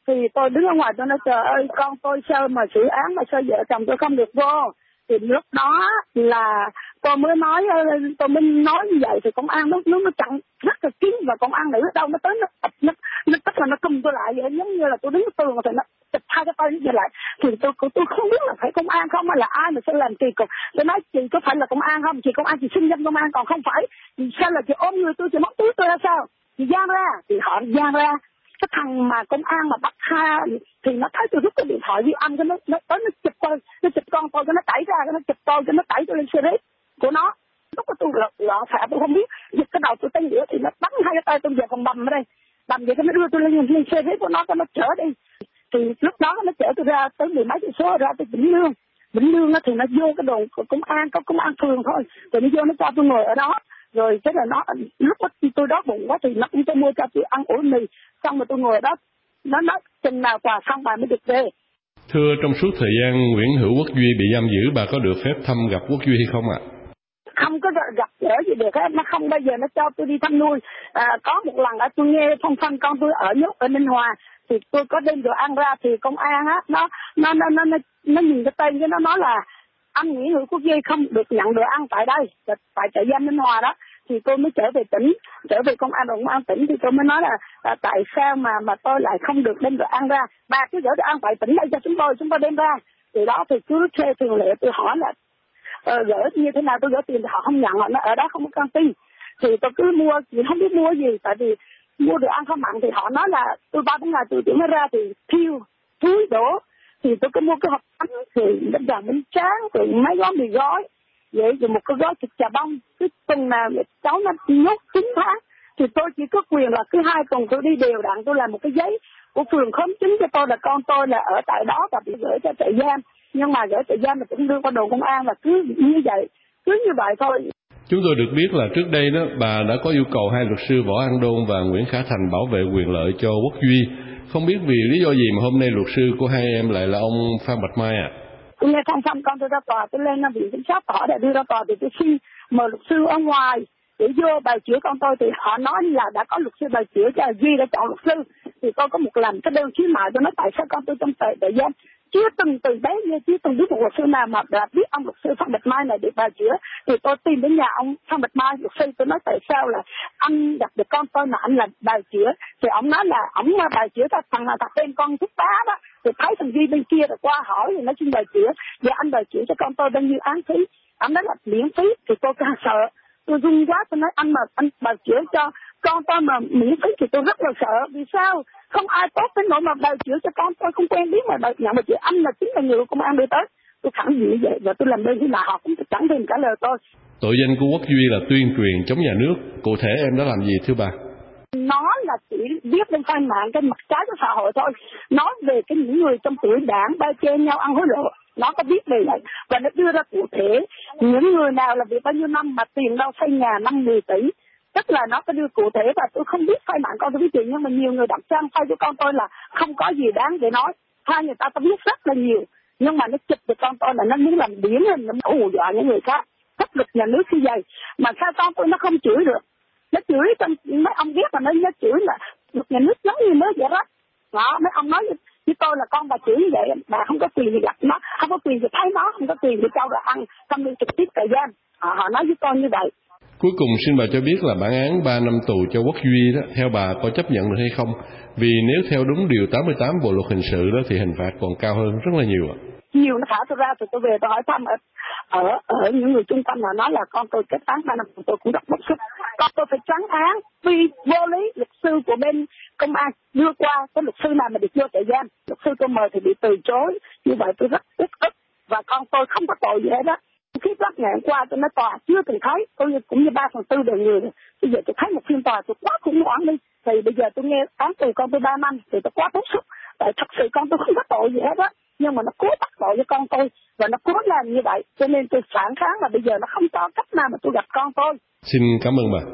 Thì tôi đứng ở ngoài tôi nói trời ơi con tôi sao mà xử án mà sao vợ chồng tôi không được vô. Thì lúc đó là tôi mới nói tôi mới nói như vậy thì công an nó nó nó chặn rất là kín và công an nữ ở đâu nó tới nó tập nó nó tức là nó cầm tôi lại vậy giống như là tôi đứng ở tường rồi nó chụp hai cái tay như lại thì tôi tôi không biết là phải công an không hay là ai mà sẽ làm kỳ cục. Tôi nói chị có phải là công an không? Chị công an chị xưng danh công an còn không phải sao là chị ôm người tôi chị móc túi tôi ra sao? Chị giang ra thì họ giang ra. Cái thằng mà công an mà bắt tha thì nó thấy tôi rút cái điện thoại ghi âm cái nó nó tới nó chụp tôi nó chụp con tôi cái nó tẩy ra cái nó chụp tôi cái nó tẩy tôi lên xe rết của nó. Lúc đó tôi lọ lọ xạ tôi không biết giật cái đầu tôi tay giữa thì nó bắn hai cái tay tôi về phòng bầm ở đây bầm vậy cái nó đưa tôi lên lên xe rết của nó cái nó chở đi. Thì lúc đó nó chở tôi ra tới mười mấy cây số ra tới Vĩnh Lương. Vĩnh Lương thì nó vô cái đồn của công an có công an phường thôi rồi nó vô nó cho tôi ngồi ở đó. Rồi thế là nó lúc đó tôi đói bụng quá thì nó cũng cho mua cho tôi ăn ủi mì xong rồi tôi ngồi đó nó nói chừng nào quà xong bà mới được về. Thưa, trong suốt thời gian Nguyễn Hữu Quốc Duy bị giam giữ bà có được phép thăm gặp Quốc Duy hay không ạ? À? Không có gặp gỡ gì được hết, nó không bao giờ nó cho tôi đi thăm nuôi. À, có một lần đã tôi nghe phong phanh con tôi ở nhốt ở Ninh Hòa thì tôi có đem đồ ăn ra thì công an á nó nó nó nó nó, nó nhìn cái tên cái nó nói là anh Nguyễn Hữu Quốc Duy không được nhận đồ ăn tại đây tại trại giam Ninh Hòa đó. Thì tôi mới trở về tỉnh, trở về công an công an tỉnh thì tôi mới nói là à, tại sao mà mà tôi lại không được đem đồ ăn ra, bà cứ gửi đồ ăn tại tỉnh đây cho chúng tôi, chúng tôi đem ra. Từ đó thì cứ theo thường lệ tôi hỏi là uh, gửi như thế nào tôi gửi tiền thì họ không nhận, họ nói ở đó không có căng tin. Thì tôi cứ mua, thì không biết mua gì, tại vì mua đồ ăn không mặn thì họ nói là tôi ba bốn ngày tôi chuyển nó ra thì thiêu, túi đổ. Thì tôi cứ mua cái hộp bánh, thì bánh tráng, bánh tráng, rồi mấy gói mì gói. Vậy rồi một cái gói thịt chà bông, cái tuần nào cháu nó nhốt chín tháng thì tôi chỉ có quyền là cứ hai tuần tôi đi đều đặn tôi làm một cái giấy của phường khóm chính cho tôi là con tôi là ở tại đó và bị gửi cho trại giam, nhưng mà gửi trại giam là cũng đưa qua đồn công an là cứ như vậy, cứ như vậy thôi. Chúng tôi được biết là trước đây đó bà đã có yêu cầu hai luật sư Võ An Đôn và Nguyễn Khả Thành bảo vệ quyền lợi cho Quốc Duy. Không biết vì lý do gì mà hôm nay luật sư của hai em lại là ông Phan Bạch Mai ạ? À? Tôi nghe xong xong con tôi ra tòa, tôi lên viện kiểm sát tỏ để đưa ra tòa thì tôi xin mời luật sư ở ngoài để vô bào chữa con tôi thì họ nói là đã có luật sư bào chữa cho Duy đã chọn luật sư. Thì tôi có một lần cái đơn khiếu nại tôi nói tại sao con tôi trong trại tạm giam chưa từng từ bé như chưa từng biết một luật sư nào mà đã biết ông luật sư Phan Bạch Mai này để bào chữa. Thì tôi tìm đến nhà ông Phan Bạch Mai luật sư, tôi nói tại sao là anh gặp được con tôi mà anh là bào chữa. Thì ông nói là ông bào chữa cho thằng nào thằng tên con thúc tá đó. Thì thấy thằng Duy bên kia rồi qua hỏi thì nói xin bào chữa, và anh bào chữa cho con tôi bao nhiêu án phí. Ông nói là miễn phí thì tôi càng sợ, tôi run quá, tôi nói anh mà anh bào chữa cho con tôi mà miễn phí thì tôi rất là sợ. Vì sao không ai tốt đến nỗi mà bào chữa cho con tôi không quen biết mà bào nhận bào chữa, anh là chính là người của công an đưa tới. Tôi khẳng định như vậy và tôi làm đơn khi nào họ cũng chẳng thèm trả lời tôi. Tội danh của Quốc Duy là tuyên truyền chống nhà nước, cụ thể em đã làm gì thưa bà? Nó là chỉ viết lên trang mạng trên mặt trái của xã hội thôi, nói về cái những người trong tuổi đảng bao che nhau ăn hối lộ, nó có biết về này và nó đưa ra cụ thể những người nào là việc bao nhiêu năm mà tiền đâu xây nhà năm mười tỷ, tức là nó có đưa cụ thể. Và tôi không biết phai mạng con tôi biết chuyện, nhưng mà nhiều người đặt trang phai cho con tôi là không có gì đáng để nói, hai người ta tôi biết rất là nhiều, nhưng mà nó chụp được con tôi là nó muốn làm điển hình, nó hù dọa những người khác, pháp luật nhà nước như vậy mà sao con tôi nó không chửi được. Nó chửi trong mấy ông biết mà nó nó chửi là luật nhà nước giống như mới vậy đó. Đó, mấy ông nói với, với tôi là con bà chửi như vậy, bà không có quyền gì gặp nó, không có quyền gì thấy nó, không có quyền gì cho đồ ăn, xong đi trực tiếp trại giam. Họ, họ nói với con như vậy. Cuối cùng xin bà cho biết là bản án ba năm tù cho Quốc Duy đó, theo bà có chấp nhận được hay không? Vì nếu theo đúng điều tám mươi tám Bộ luật hình sự đó thì hình phạt còn cao hơn rất là nhiều ạ. Nhiều nó thả tôi ra rồi tôi về tôi hỏi thăm ở ở, ở những người trung tâm, họ nói là con tôi kết án ba năm, tôi cũng rất bức xúc. Con tôi phải trắng án vì vô lý, luật sư của bên công an đưa qua cái luật sư nào mà được vô trại giam, luật sư tôi mời thì bị từ chối, như vậy tôi rất bức ức và con tôi không có tội gì hết đó. Khi bắt ngày hôm qua tôi nói tòa chưa từng thấy, tôi cũng như ba phần tư đời người, bây giờ tôi thấy một phiên tòa tôi quá khủng hoảng đi, thì bây giờ tôi nghe án tù con tôi ba năm thì tôi quá bức xúc, tại thật sự con tôi không có tội gì hết á, nhưng mà nó cố bắt tội cho con tôi và nó cố làm như vậy, cho nên tôi phản kháng là bây giờ nó không có cách nào mà tôi gặp con tôi. Xin cảm ơn bà.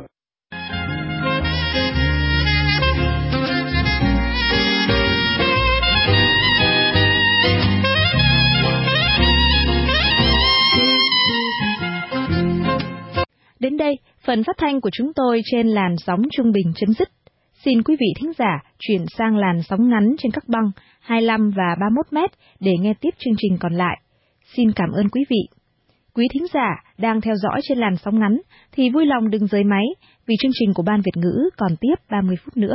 Đến đây, phần phát thanh của chúng tôi trên làn sóng trung bình chấm dứt. Xin quý vị thính giả chuyển sang làn sóng ngắn trên các băng hai mươi lăm và ba mươi mốt mét để nghe tiếp chương trình còn lại. Xin cảm ơn quý vị. Quý thính giả đang theo dõi trên làn sóng ngắn thì vui lòng đừng rời máy vì chương trình của Ban Việt ngữ còn tiếp ba mươi phút nữa.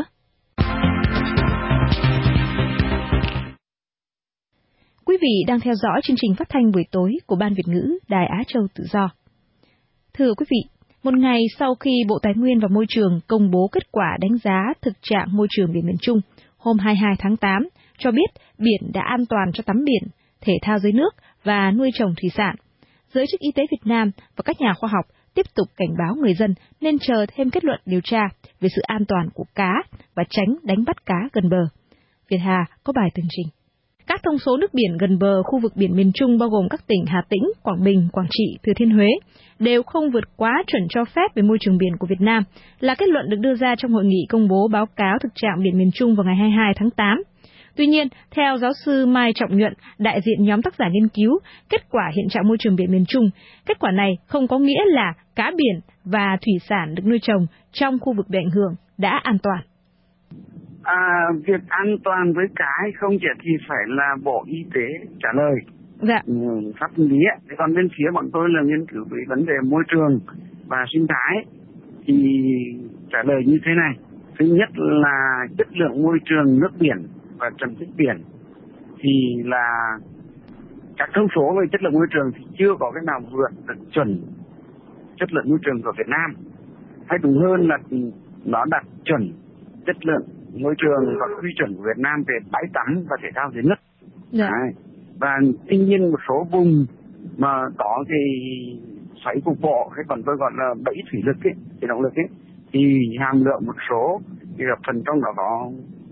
Quý vị đang theo dõi chương trình phát thanh buổi tối của Ban Việt ngữ Đài Á Châu Tự Do. Thưa quý vị, một ngày sau khi Bộ Tài nguyên và Môi trường công bố kết quả đánh giá thực trạng môi trường biển miền Trung hôm hai mươi hai tháng tám, cho biết biển đã an toàn cho tắm biển, thể thao dưới nước và nuôi trồng thủy sản, giới chức y tế Việt Nam và các nhà khoa học tiếp tục cảnh báo người dân nên chờ thêm kết luận điều tra về sự an toàn của cá và tránh đánh bắt cá gần bờ. Việt Hà có bài tường trình. Các thông số nước biển gần bờ khu vực biển miền Trung bao gồm các tỉnh Hà Tĩnh, Quảng Bình, Quảng Trị, Thừa Thiên Huế đều không vượt quá chuẩn cho phép về môi trường biển của Việt Nam, là kết luận được đưa ra trong hội nghị công bố báo cáo thực trạng biển miền Trung vào ngày hai mươi hai tháng tám. Tuy nhiên, theo giáo sư Mai Trọng Nhuận, đại diện nhóm tác giả nghiên cứu kết quả hiện trạng môi trường biển miền Trung, kết quả này không có nghĩa là cá biển và thủy sản được nuôi trồng trong khu vực bị ảnh hưởng đã an toàn. À, việc an toàn với cá hay không chỉ thì phải là Bộ Y tế trả lời. Dạ. Ừ, pháp lý. Còn bên phía bọn tôi là nghiên cứu về vấn đề môi trường và sinh thái thì trả lời như thế này. Thứ nhất là chất lượng môi trường nước biển và trầm tích biển thì là các thông số về chất lượng môi trường thì chưa có cái nào vượt được chuẩn chất lượng môi trường của Việt Nam. Hay đúng hơn là nó đạt chuẩn chất lượng môi trường và quy chuẩn của Việt Nam về bãi tắm và thể thao dưới nước. Dạ. Và tuy nhiên một số vùng mà có cái xoáy cục bộ hay còn tôi gọi là bẫy thủy lực ấy, thì động lực ấy, thì hàm lượng một số thì gặp phần trong đó có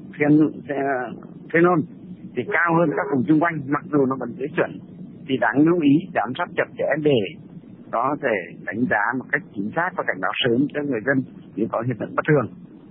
phenol thì cao hơn các vùng xung quanh, mặc dù nó vẫn dưới chuẩn, thì đáng lưu ý giám sát chặt chẽ để có thể đánh giá một cách chính xác và cảnh báo sớm cho người dân nếu có hiện tượng bất thường.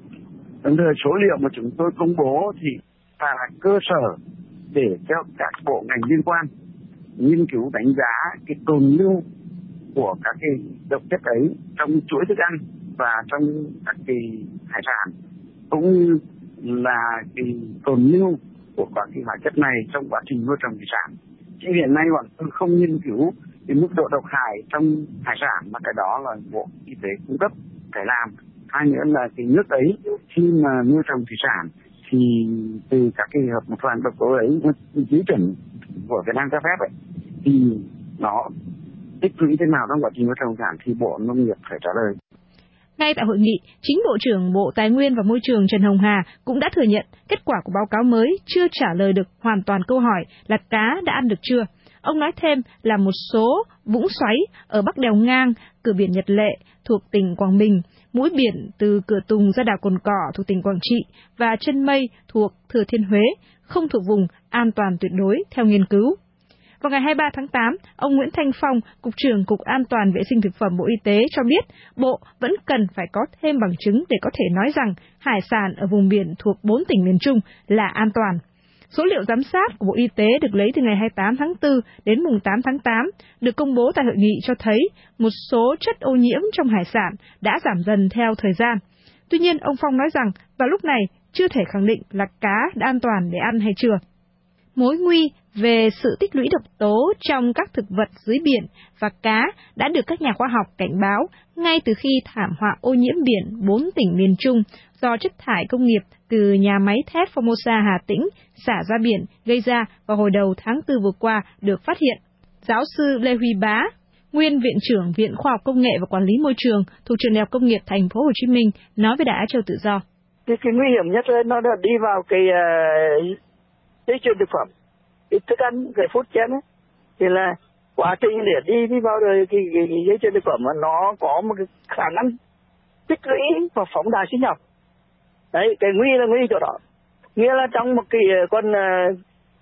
Đồng thời số liệu mà chúng tôi công bố thì là cơ sở để cho các bộ ngành liên quan nghiên cứu đánh giá cái tồn lưu của các cái độc chất ấy trong chuỗi thức ăn và trong các cái hải sản, cũng như là cái tồn lưu của các cái hóa chất này trong quá trình nuôi trồng thủy sản. Chứ hiện nay bọn tôi không nghiên cứu cái mức độ độc hại trong hải sản, mà cái đó là Bộ Y tế cung cấp phải làm. Hai nữa là cái nước ấy khi mà nuôi trồng thủy sản thì từ các cái hợp một phần độc tố ấy dưới chuẩn của Việt Nam cho phép ấy, thì nó tích lũy thế nào trong quá trình nuôi trồng thủy sản thì Bộ Nông nghiệp phải trả lời. Ngay tại hội nghị, chính Bộ trưởng Bộ Tài nguyên và Môi trường Trần Hồng Hà cũng đã thừa nhận kết quả của báo cáo mới chưa trả lời được hoàn toàn câu hỏi là cá đã ăn được chưa. Ông nói thêm là một số vũng xoáy ở Bắc Đèo Ngang, cửa biển Nhật Lệ thuộc tỉnh Quảng Bình, mũi biển từ cửa Tùng ra đảo Cồn Cỏ thuộc tỉnh Quảng Trị và chân Mây thuộc Thừa Thiên Huế không thuộc vùng an toàn tuyệt đối theo nghiên cứu. Vào ngày hai mươi ba tháng tám, ông Nguyễn Thanh Phong, Cục trưởng Cục An toàn Vệ sinh Thực phẩm Bộ Y tế cho biết Bộ vẫn cần phải có thêm bằng chứng để có thể nói rằng hải sản ở vùng biển thuộc bốn tỉnh miền Trung là an toàn. Số liệu giám sát của Bộ Y tế được lấy từ ngày hai mươi tám tháng tư đến mùng tám tháng tám, được công bố tại hội nghị cho thấy một số chất ô nhiễm trong hải sản đã giảm dần theo thời gian. Tuy nhiên, ông Phong nói rằng vào lúc này chưa thể khẳng định là cá đã an toàn để ăn hay chưa. Mối nguy về sự tích lũy độc tố trong các thực vật dưới biển và cá đã được các nhà khoa học cảnh báo ngay từ khi thảm họa ô nhiễm biển bốn tỉnh miền Trung do chất thải công nghiệp từ nhà máy thép Formosa Hà Tĩnh xả ra biển gây ra vào hồi đầu tháng tư vừa qua được phát hiện. Giáo sư Lê Huy Bá, nguyên Viện trưởng Viện Khoa học Công nghệ và Quản lý Môi trường thuộc Trường Đại học Công nghiệp Thành phố Hồ Chí Minh nói với Đài Á Châu Tự Do. Cái, cái nguy hiểm nhất nó đã đi vào cái uh, dây chuyền thực phẩm, cái thức ăn, cái food chain ấy, thì là quá trình để đi đi vào rồi cái, cái, cái dây chuyền thực phẩm nó có một cái khả năng tích lũy và phóng đại sinh học. Đấy, cái nguy là nguy chỗ đó. Nghĩa là trong một cái con uh,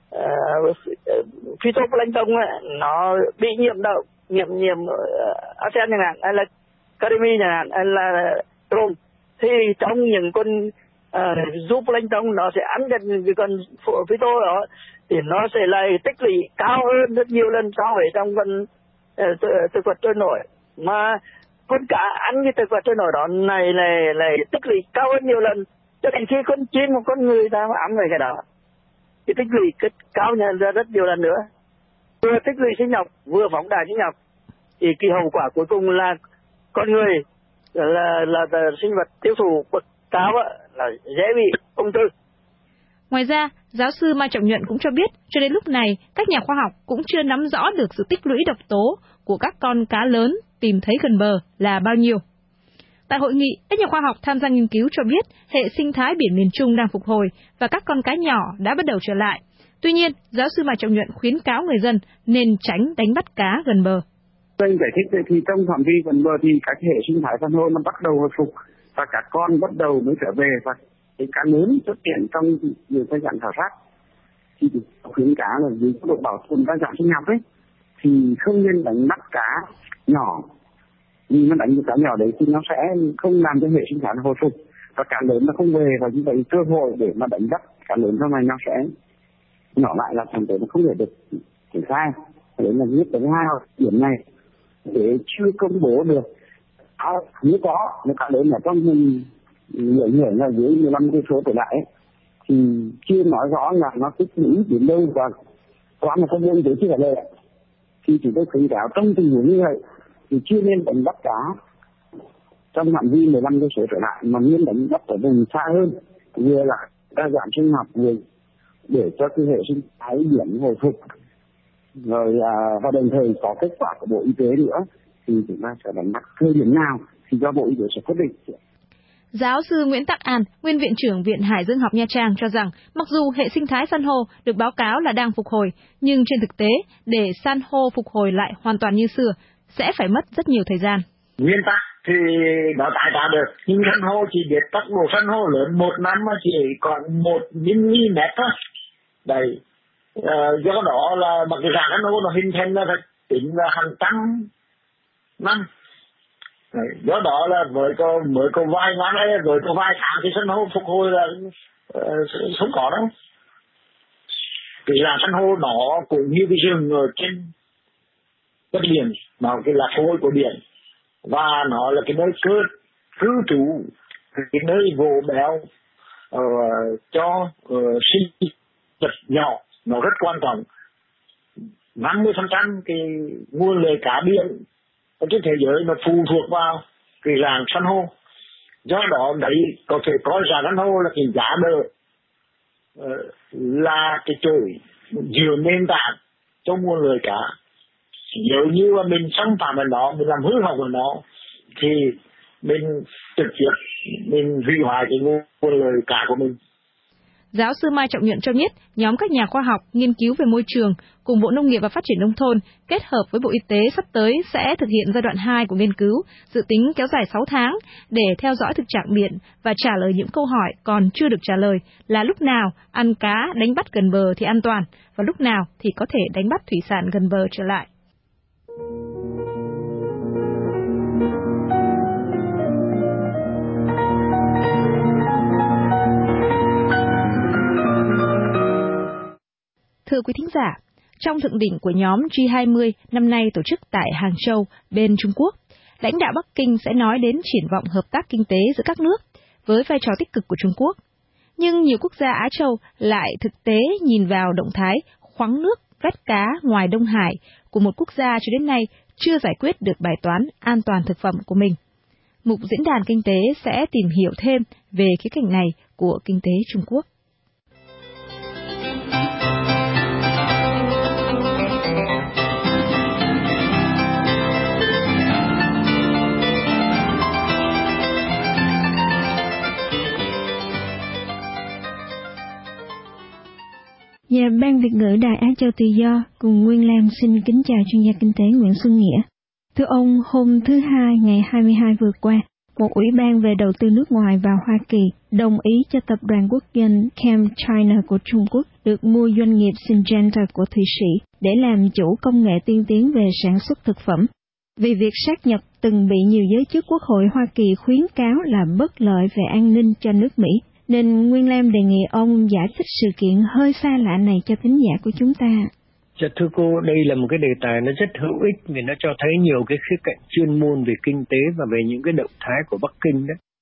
uh, phytoplankton ấy, nó bị nhiễm độc, nhiễm nhiễm uh, arsen chẳng hạn, hay là cadmi chẳng hạn, hay là chrome, thì trong những con uh, zooplankton nó sẽ ăn cái, cái con phyto đó thì nó sẽ lại tích lũy cao hơn rất nhiều lần so với trong con uh, thực vật trôi nổi. Mà con cá ăn cái thực vật trôi nổi đó này này này tích lũy cao hơn nhiều lần Cho đến khi con chim một con người ta mà ăn về cái đó, thì tích lũy kết cao nhận ra rất nhiều lần nữa. Vừa tích lũy sinh học, vừa phóng đại sinh học, thì cái hậu quả cuối cùng là con người là là, là, là sinh vật tiêu thụ bậc cao là dễ bị ung thư. Ngoài ra, giáo sư Mai Trọng Nhuận cũng cho biết, cho đến lúc này, các nhà khoa học cũng chưa nắm rõ được sự tích lũy độc tố của các con cá lớn tìm thấy gần bờ là bao nhiêu. Tại hội nghị, các nhà khoa học tham gia nghiên cứu cho biết hệ sinh thái biển miền Trung đang phục hồi và các con cá nhỏ đã bắt đầu trở lại. Tuy nhiên, giáo sư Mai Trọng Nhuận khuyến cáo người dân nên tránh đánh bắt cá gần bờ. Tôi giải thích thì trong phạm vi gần bờ thì các hệ sinh thái san hô nó bắt đầu hồi phục và các con bắt đầu mới trở về và cái cá lớn xuất hiện trong nhiều cái dạng khảo sát. Thì khuyến cáo là dưới độ bảo tồn đa dạng sinh học ấy thì không nên đánh bắt cá nhỏ. Nhưng nó đánh được cá nhỏ đấy thì nó sẽ không làm cho hệ sinh thái hồi phục và cá lớn nó không về, và như vậy cơ hội để mà đánh bắt cá lớn sau này nó sẽ nhỏ lại, là thành tế nó không thể được triển khai. Đấy là nhất. Cái hai điểm này để chưa công bố được. À, nếu có nếu cá lớn ở trong mình người người là dưới mười lăm cây số trở lại ấy, thì chưa nói rõ là nó tích lũy đến đâu và toán là không nên để chưa trả lời. Thì chúng tôi khuyến cáo trong tình huống như vậy thì chưa nên đánh bắt cá trong phạm vi mười lăm cây số trở lại, mà nên đánh bắt ở vùng xa hơn, vừa là đa dạng sinh học, vừa để cho cái hệ sinh thái biển hồi phục, rồi à, và đồng thời có kết quả của Bộ Y tế nữa thì chúng ta sẽ đánh bắt thời điểm nào thì do Bộ Y tế sẽ quyết định. Giáo sư Nguyễn Tắc An, nguyên viện trưởng Viện Hải Dương học Nha Trang cho rằng, mặc dù hệ sinh thái san hô được báo cáo là đang phục hồi, nhưng trên thực tế, để san hô phục hồi lại hoàn toàn như xưa, sẽ phải mất rất nhiều thời gian. Nguyên tắc thì nó tái tạo được, nhưng san hô chỉ biết tốc độ san hô lớn một năm mà chỉ còn một mm thôi. Đấy, à, do đó là một cái dạng san hô nó hình thành là phải tính là hàng trăm năm. Đấy, do đó là với có mới có vài năm ấy, rồi có vài tháng thì san hô phục hồi là uh, không có đâu. Cái dạng san hô nó cũng như cái rừng ở trên đất biển, nó cái là phôi của biển, và nó là cái nơi cư cư trú, cái nơi vồ béo uh, cho uh, sinh vật nhỏ, nó rất quan trọng. năm mươi phần trăm cái nguồn lợi cá biển ở trên thế giới nó phụ thuộc vào cái rạn san hô. Do đó đấy có thể coi rạn san hô là cái giá đỡ, uh, là cái chổi dựa nền tảng cho nguồn lợi cá. Nếu như mà mình xâm phạm vào nó, mình làm hư hỏng vào nó, thì mình trực tiếp mình hủy hoại cái nguồn lợi cá của mình. Giáo sư Mai Trọng Nhuận cho biết, nhóm các nhà khoa học nghiên cứu về môi trường cùng Bộ Nông nghiệp và Phát triển Nông thôn kết hợp với Bộ Y tế sắp tới sẽ thực hiện giai đoạn hai của nghiên cứu, dự tính kéo dài sáu tháng, để theo dõi thực trạng biển và trả lời những câu hỏi còn chưa được trả lời là lúc nào ăn cá đánh bắt gần bờ thì an toàn và lúc nào thì có thể đánh bắt thủy sản gần bờ trở lại. Thưa quý thính giả, trong thượng đỉnh của nhóm G hai mươi năm nay tổ chức tại Hàng Châu, bên Trung Quốc, lãnh đạo Bắc Kinh sẽ nói đến triển vọng hợp tác kinh tế giữa các nước với vai trò tích cực của Trung Quốc. Nhưng nhiều quốc gia Á Châu lại thực tế nhìn vào động thái khoáng nước vét cá ngoài Đông Hải của một quốc gia cho đến nay chưa giải quyết được bài toán an toàn thực phẩm của mình. Mục Diễn đàn Kinh tế sẽ tìm hiểu thêm về khía cạnh này của kinh tế Trung Quốc. Và Ban Việt ngữ Đài Á Châu Tự Do cùng Nguyên Lam xin kính chào chuyên gia kinh tế Nguyễn Xuân Nghĩa. Thưa ông, hôm thứ Hai ngày hai mươi hai vừa qua, một ủy ban về đầu tư nước ngoài vào Hoa Kỳ đồng ý cho tập đoàn quốc doanh Chem China của Trung Quốc được mua doanh nghiệp Syngenta của Thụy Sĩ để làm chủ công nghệ tiên tiến về sản xuất thực phẩm. Vì việc sát nhập từng bị nhiều giới chức Quốc hội Hoa Kỳ khuyến cáo là bất lợi về an ninh cho nước Mỹ, nên Nguyên Lam đề nghị ông giải thích sự kiện hơi xa lạ này cho thính giả của chúng ta. Dạ thưa cô, đây là một cái đề tài nó rất hữu ích vì nó cho thấy nhiều cái khía cạnh chuyên môn về kinh tế và về những cái động thái của Bắc Kinh đó.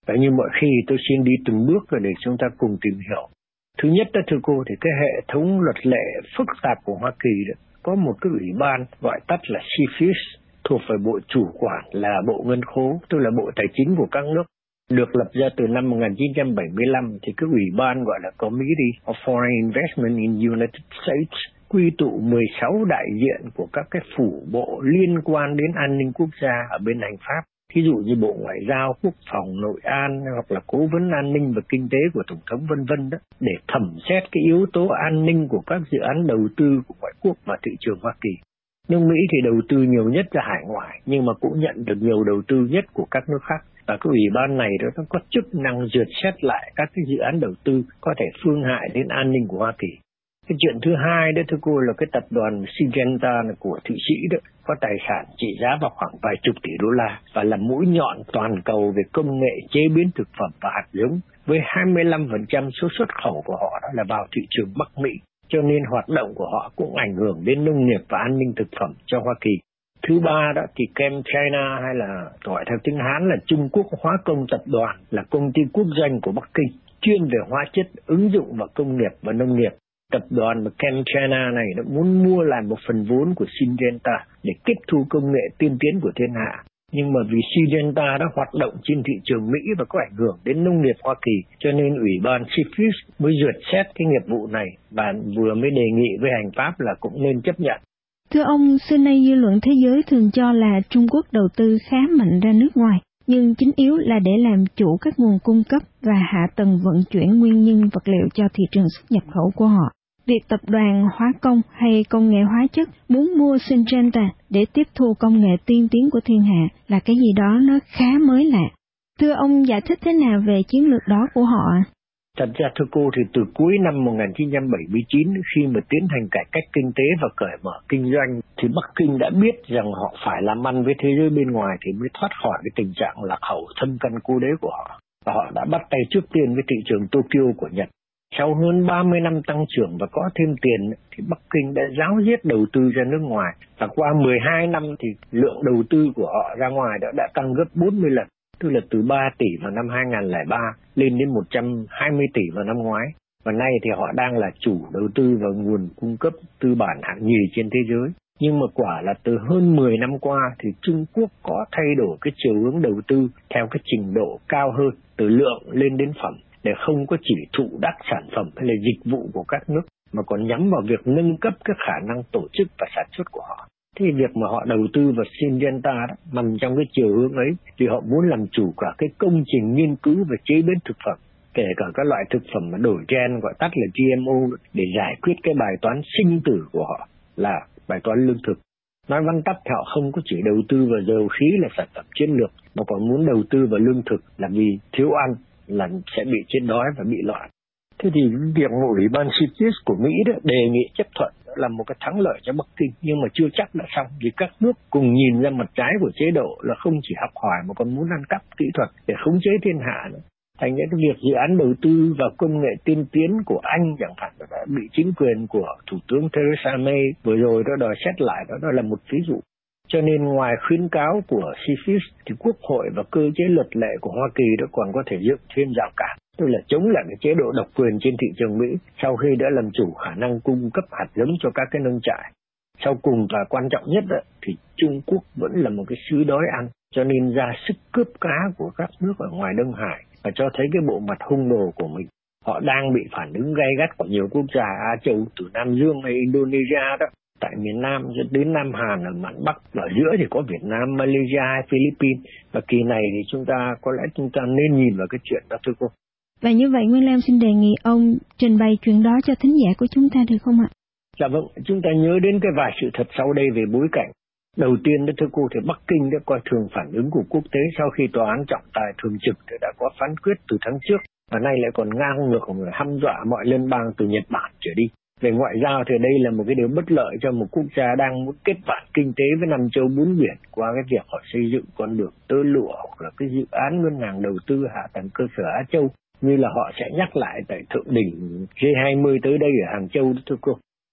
Và như mọi khi tôi xin đi từng bước rồi để chúng ta cùng tìm hiểu. Thứ nhất đó thưa cô, thì cái hệ thống luật lệ phức tạp của Hoa Kỳ đó, có một cái ủy ban gọi tắt là xê ép i ét thuộc về bộ chủ quản là Bộ Ngân khố, tức là Bộ Tài chính của các nước, được lập ra từ năm một nghìn chín trăm bảy mươi lăm. Thì cái ủy ban gọi là Committee of Foreign Investment in United States quy tụ mười sáu đại diện của các cái phủ bộ liên quan đến an ninh quốc gia ở bên hành pháp. Ví dụ như Bộ Ngoại giao, Quốc phòng, Nội an hoặc là Cố vấn an ninh và kinh tế của Tổng thống vân vân đó, để thẩm xét cái yếu tố an ninh của các dự án đầu tư của ngoại quốc và thị trường Hoa Kỳ. Nước Mỹ thì đầu tư nhiều nhất ra hải ngoại, nhưng mà cũng nhận được nhiều đầu tư nhất của các nước khác. Và cái ủy ban này đó nó có chức năng duyệt xét lại các cái dự án đầu tư có thể phương hại đến an ninh của Hoa Kỳ. Cái chuyện thứ hai đó thưa cô là cái tập đoàn Syngenta của Thụy Sĩ đó có tài sản trị giá vào khoảng vài chục tỷ đô la và là mũi nhọn toàn cầu về công nghệ chế biến thực phẩm và hạt giống, với hai mươi lăm phần trăm số xuất khẩu của họ đó là vào thị trường Bắc Mỹ, cho nên hoạt động của họ cũng ảnh hưởng đến nông nghiệp và an ninh thực phẩm cho Hoa Kỳ. Thứ ba đó thì ChemChina, hay là gọi theo tiếng Hán là Trung Quốc Hóa Công Tập đoàn, là công ty quốc doanh của Bắc Kinh, chuyên về hóa chất ứng dụng vào công nghiệp và nông nghiệp. Tập đoàn ChemChina này nó muốn mua lại một phần vốn của Syngenta để tiếp thu công nghệ tiên tiến của thiên hạ. Nhưng mà vì Syngenta đã hoạt động trên thị trường Mỹ và có ảnh hưởng đến nông nghiệp Hoa Kỳ, cho nên Ủy ban xê ép i ét mới duyệt xét cái nghiệp vụ này và vừa mới đề nghị với hành pháp là cũng nên chấp nhận. Thưa ông, xưa nay dư luận thế giới thường cho là Trung Quốc đầu tư khá mạnh ra nước ngoài, nhưng chính yếu là để làm chủ các nguồn cung cấp và hạ tầng vận chuyển nguyên nhân vật liệu cho thị trường xuất nhập khẩu của họ. Việc tập đoàn hóa công hay công nghệ hóa chất muốn mua Syngenta để tiếp thu công nghệ tiên tiến của thiên hạ là cái gì đó nó khá mới lạ. Thưa ông giải thích thế nào về chiến lược đó của họ? Thật ra thưa cô, thì từ cuối năm một nghìn chín trăm bảy mươi chín, khi mà tiến hành cải cách kinh tế và cởi mở kinh doanh, thì Bắc Kinh đã biết rằng họ phải làm ăn với thế giới bên ngoài thì mới thoát khỏi cái tình trạng lạc hậu thâm căn cố đế của họ. Và họ đã bắt tay trước tiên với thị trường Tokyo của Nhật. Sau hơn ba mươi năm tăng trưởng và có thêm tiền, thì Bắc Kinh đã ráo riết đầu tư ra nước ngoài. Và qua mười hai năm thì lượng đầu tư của họ ra ngoài đã, đã tăng gấp bốn mươi lần. Tức là từ ba tỷ vào năm hai nghìn không trăm lẻ ba lên đến một trăm hai mươi tỷ vào năm ngoái. Và nay thì họ đang là chủ đầu tư vào nguồn cung cấp tư bản hạng nhì trên thế giới. Nhưng mà quả là từ hơn mười năm qua thì Trung Quốc có thay đổi cái chiều hướng đầu tư theo cái trình độ cao hơn, từ lượng lên đến phẩm, để không có chỉ thụ đắc sản phẩm hay là dịch vụ của các nước, mà còn nhắm vào việc nâng cấp cái khả năng tổ chức và sản xuất của họ. Thì việc mà họ đầu tư vào Syngenta đó nằm trong cái chiều hướng ấy, thì họ muốn làm chủ cả cái công trình nghiên cứu về chế biến thực phẩm, kể cả các loại thực phẩm mà đổi gen gọi tắt là giê em ô, để giải quyết cái bài toán sinh tử của họ là bài toán lương thực. Nói vắn tắt thì họ không có chỉ đầu tư vào dầu khí là sản phẩm chiến lược, mà còn muốn đầu tư vào lương thực, là vì thiếu ăn là sẽ bị chết đói và bị loạn. Thế thì việc một ủy ban xê ép i ét của Mỹ đó đề nghị chấp thuận là một cái thắng lợi cho Bắc Kinh, nhưng mà chưa chắc đã xong, vì các nước cùng nhìn ra mặt trái của chế độ là không chỉ học hỏi mà còn muốn ăn cắp kỹ thuật để khống chế thiên hạ nữa. Thành ra cái việc dự án đầu tư vào công nghệ tiên tiến của Anh chẳng hạn đã bị chính quyền của Thủ tướng Theresa May vừa rồi đó đòi xét lại, đó, đó là một ví dụ. Cho nên ngoài khuyến cáo của xê ép i ét thì Quốc hội và cơ chế luật lệ của Hoa Kỳ đó còn có thể dựng thêm rào cản, tức là chống lại cái chế độ độc quyền trên thị trường Mỹ sau khi đã làm chủ khả năng cung cấp hạt giống cho các cái nông trại. Sau cùng và quan trọng nhất đó, thì Trung Quốc vẫn là một cái xứ đói ăn, cho nên ra sức cướp cá của các nước ở ngoài Đông Hải và cho thấy cái bộ mặt hung đồ của mình. Họ đang bị phản ứng gay gắt của nhiều quốc gia Á Châu, từ Nam Dương hay Indonesia đó, tại miền Nam cho đến Nam Hàn ở mạn Bắc, ở giữa thì có Việt Nam, Malaysia hay Philippines. Và kỳ này thì chúng ta có lẽ chúng ta nên nhìn vào cái chuyện đó thưa cô. Và như vậy Nguyên Lam xin đề nghị ông trình bày chuyện đó cho thính giả của chúng ta được không ạ? Dạ vâng, chúng ta nhớ đến cái vài sự thật sau đây về bối cảnh. Đầu tiên đó thưa cô, thì Bắc Kinh đã coi thường phản ứng của quốc tế sau khi tòa án trọng tài thường trực đã có phán quyết từ tháng trước, và nay lại còn ngang ngược người hăm dọa mọi liên bang từ Nhật Bản trở đi. Về ngoại giao thì đây là một cái điều bất lợi cho một quốc gia đang muốn kết bạn kinh tế với năm châu bốn biển qua cái việc họ xây dựng con đường tơ lụa hoặc là cái dự án ngân hàng đầu tư hạ tầng cơ sở Á Châu, như là họ sẽ nhắc lại tại thượng đỉnh G hai mươi tới đây ở Hàng Châu đó thưa cô.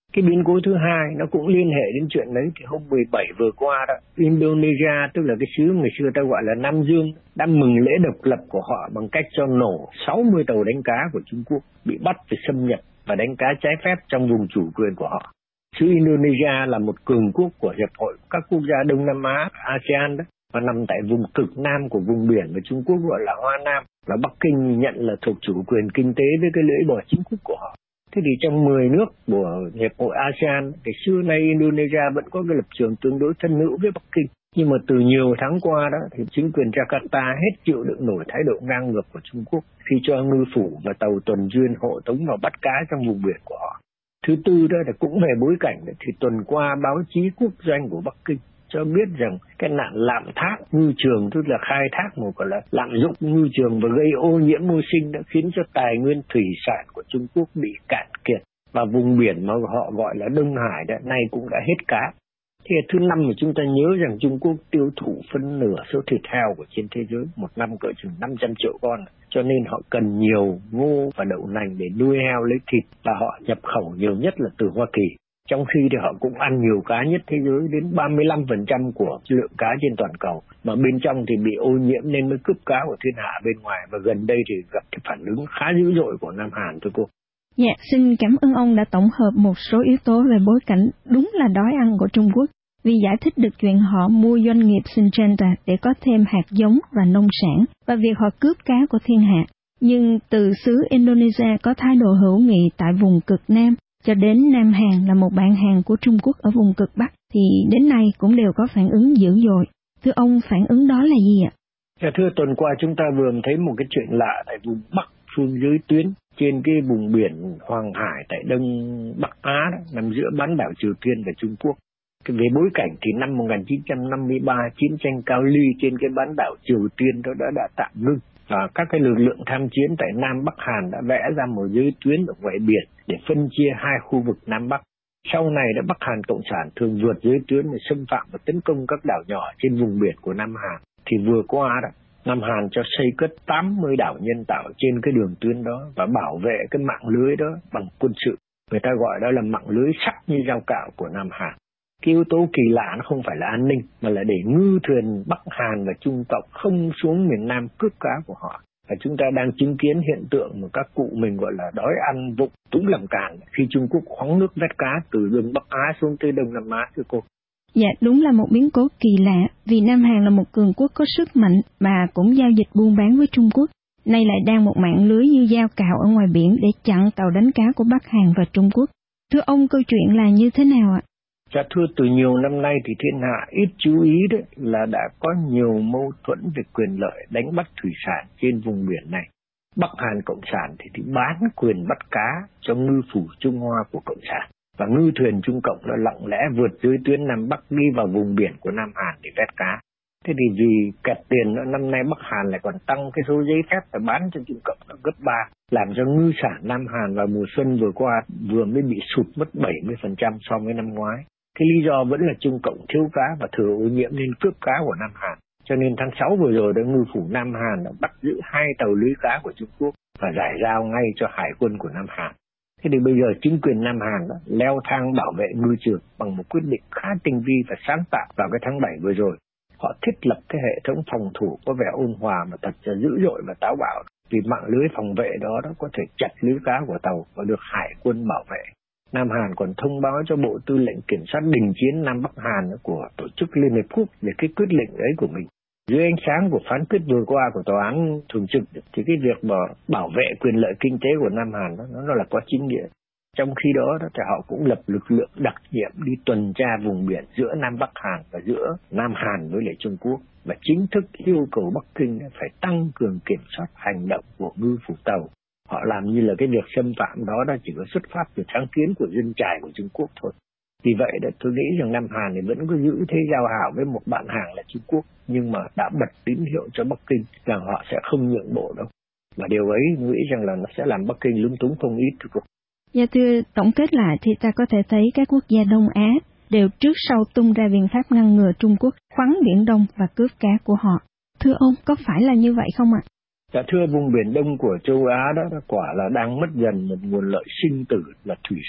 Cái biến cố thứ hai nó cũng liên hệ đến chuyện đấy. Thì hôm mười bảy vừa qua đó, Indonesia, tức là cái xứ ngày xưa ta gọi là Nam Dương, đã mừng lễ độc lập của họ bằng cách cho nổ sáu mươi tàu đánh cá của Trung Quốc bị bắt vì xâm nhập và đánh cá trái phép trong vùng chủ quyền của họ. Xứ Indonesia là một cường quốc của Hiệp hội các quốc gia Đông Nam Á, a sê an đó, và nằm tại vùng cực nam của vùng biển mà Trung Quốc gọi là Hoa Nam, và Bắc Kinh nhận là thuộc chủ quyền kinh tế với cái lưỡi bò chính thức của họ. Thế thì trong mười nước của Hiệp hội a sê an, thì xưa nay Indonesia vẫn có cái lập trường tương đối thân hữu với Bắc Kinh. Nhưng mà từ nhiều tháng qua đó, thì chính quyền Jakarta hết chịu đựng nổi thái độ ngang ngược của Trung Quốc khi cho ngư phủ và tàu tuần duyên hộ tống vào bắt cá trong vùng biển của họ. Thứ tư đó là cũng về bối cảnh đó, thì tuần qua báo chí quốc doanh của Bắc Kinh cho biết rằng cái nạn lạm thác ngư trường, tức là khai thác một gọi là lạm dụng ngư trường và gây ô nhiễm môi sinh đã khiến cho tài nguyên thủy sản của Trung Quốc bị cạn kiệt, và vùng biển mà họ gọi là Đông Hải đã nay cũng đã hết cá. Thì thứ năm mà chúng ta nhớ rằng Trung Quốc tiêu thụ phân nửa số thịt heo của trên thế giới, một năm cỡ chừng năm trăm triệu con, cho nên họ cần nhiều ngô và đậu nành để nuôi heo lấy thịt, và họ nhập khẩu nhiều nhất là từ Hoa Kỳ. Trong khi thì họ cũng ăn nhiều cá nhất thế giới, đến ba mươi lăm phần trăm của lượng cá trên toàn cầu, mà bên trong thì bị ô nhiễm nên mới cướp cá của thiên hạ bên ngoài, và gần đây thì gặp cái phản ứng khá dữ dội của Nam Hàn thưa cô. Dạ, xin cảm ơn ông đã tổng hợp một số yếu tố về bối cảnh đúng là đói ăn của Trung Quốc, vì giải thích được chuyện họ mua doanh nghiệp Syngenta để có thêm hạt giống và nông sản, và việc họ cướp cá của thiên hạ. Nhưng từ xứ Indonesia có thái độ hữu nghị tại vùng cực Nam, cho đến Nam Hàn là một bạn hàng của Trung Quốc ở vùng cực Bắc, thì đến nay cũng đều có phản ứng dữ dội. Thưa ông, phản ứng đó là gì ạ? Dạ thưa, tuần qua chúng ta vừa thấy một cái chuyện lạ tại vùng Bắc phương giới tuyến, trên cái vùng biển Hoàng Hải tại Đông Bắc Á đó, nằm giữa bán đảo Triều Tiên và Trung Quốc. Về bối cảnh thì năm một nghìn chín trăm năm mươi ba, chiến tranh Cao Ly trên cái bán đảo Triều Tiên đó đã, đã tạm ngưng, và các cái lực lượng tham chiến tại Nam Bắc Hàn đã vẽ ra một giới tuyến ở ngoài biển để phân chia hai khu vực Nam Bắc. Sau này đã Bắc Hàn Cộng sản thường vượt giới tuyến để xâm phạm và tấn công các đảo nhỏ trên vùng biển của Nam Hàn. Thì vừa qua đó, Nam Hàn cho xây cất tám mươi đảo nhân tạo trên cái đường tuyến đó và bảo vệ cái mạng lưới đó bằng quân sự. Người ta gọi đó là mạng lưới sắc như dao cạo của Nam Hàn. Cái yếu tố kỳ lạ nó không phải là an ninh, mà là để ngư thuyền Bắc Hàn và Trung Cộng không xuống miền Nam cướp cá của họ. Và chúng ta đang chứng kiến hiện tượng mà các cụ mình gọi là đói ăn vụng túng làm cản khi Trung Quốc khoáng nước vét cá từ Đông Bắc Á xuống tới Đông Nam Á thưa cô. Dạ, đúng là một biến cố kỳ lạ, vì Nam Hàn là một cường quốc có sức mạnh mà cũng giao dịch buôn bán với Trung Quốc. Nay lại đang một mạng lưới như dao cạo ở ngoài biển để chặn tàu đánh cá của Bắc Hàn và Trung Quốc. Thưa ông, câu chuyện là như thế nào ạ? Dạ thưa, từ nhiều năm nay thì thiên hạ ít chú ý đấy là đã có nhiều mâu thuẫn về quyền lợi đánh bắt thủy sản trên vùng biển này. Bắc Hàn Cộng sản thì, thì bán quyền bắt cá cho ngư phủ Trung Hoa của Cộng sản, và ngư thuyền Trung Cộng đã lặng lẽ vượt giới tuyến Nam Bắc đi vào vùng biển của Nam Hàn để vét cá. Thế thì vì kẹt tiền nữa, năm nay Bắc Hàn lại còn tăng cái số giấy phép để bán cho Trung Cộng gấp ba, làm cho ngư sản Nam Hàn vào mùa xuân vừa qua vừa mới bị sụt mất bảy mươi phần trăm so với năm ngoái. Cái lý do vẫn là Trung Cộng thiếu cá và thừa ô nhiễm nên cướp cá của Nam Hàn. Cho nên tháng sáu vừa rồi đã ngư phủ Nam Hàn đã bắt giữ hai tàu lưới cá của Trung Quốc và giải giao ngay cho hải quân của Nam Hàn. Thế thì bây giờ chính quyền Nam Hàn đã leo thang bảo vệ ngư trường bằng một quyết định khá tinh vi và sáng tạo vào cái tháng bảy vừa rồi. Họ thiết lập cái hệ thống phòng thủ có vẻ ôn hòa mà thật là dữ dội và táo bạo, vì mạng lưới phòng vệ đó đó có thể chặt lưới cá của tàu và được hải quân bảo vệ. Nam Hàn còn thông báo cho Bộ Tư lệnh Kiểm soát Đình chiến Nam Bắc Hàn của Tổ chức Liên Hiệp Quốc về cái quyết định ấy của mình. Dưới ánh sáng của phán quyết vừa qua của Tòa án Thường trực thì cái việc mà bảo vệ quyền lợi kinh tế của Nam Hàn đó, nó là có chính nghĩa. Trong khi đó, đó thì họ cũng lập lực lượng đặc nhiệm đi tuần tra vùng biển giữa Nam Bắc Hàn và giữa Nam Hàn với lại Trung Quốc, và chính thức yêu cầu Bắc Kinh phải tăng cường kiểm soát hành động của ngư phủ tàu. Họ làm như là cái việc xâm phạm đó đó chỉ có xuất phát từ sáng kiến của dân trại của Trung Quốc thôi. Vì vậy đó, tôi nghĩ rằng Nam Hàn thì vẫn có giữ thế giao hảo với một bạn hàng là Trung Quốc, nhưng mà đã bật tín hiệu cho Bắc Kinh rằng họ sẽ không nhượng bộ đâu. Và điều ấy nghĩ rằng là nó sẽ làm Bắc Kinh lúng túng không ít thưa cô. Dạ thưa, tổng kết lại thì ta có thể thấy các quốc gia Đông Á đều trước sau tung ra biện pháp ngăn ngừa Trung Quốc khoắn Biển Đông và cướp cá của họ. Thưa ông, có phải là như vậy không ạ? Dạ thưa, vùng Biển Đông của châu Á đó quả là đang mất dần một nguồn lợi sinh tử là thủy sản.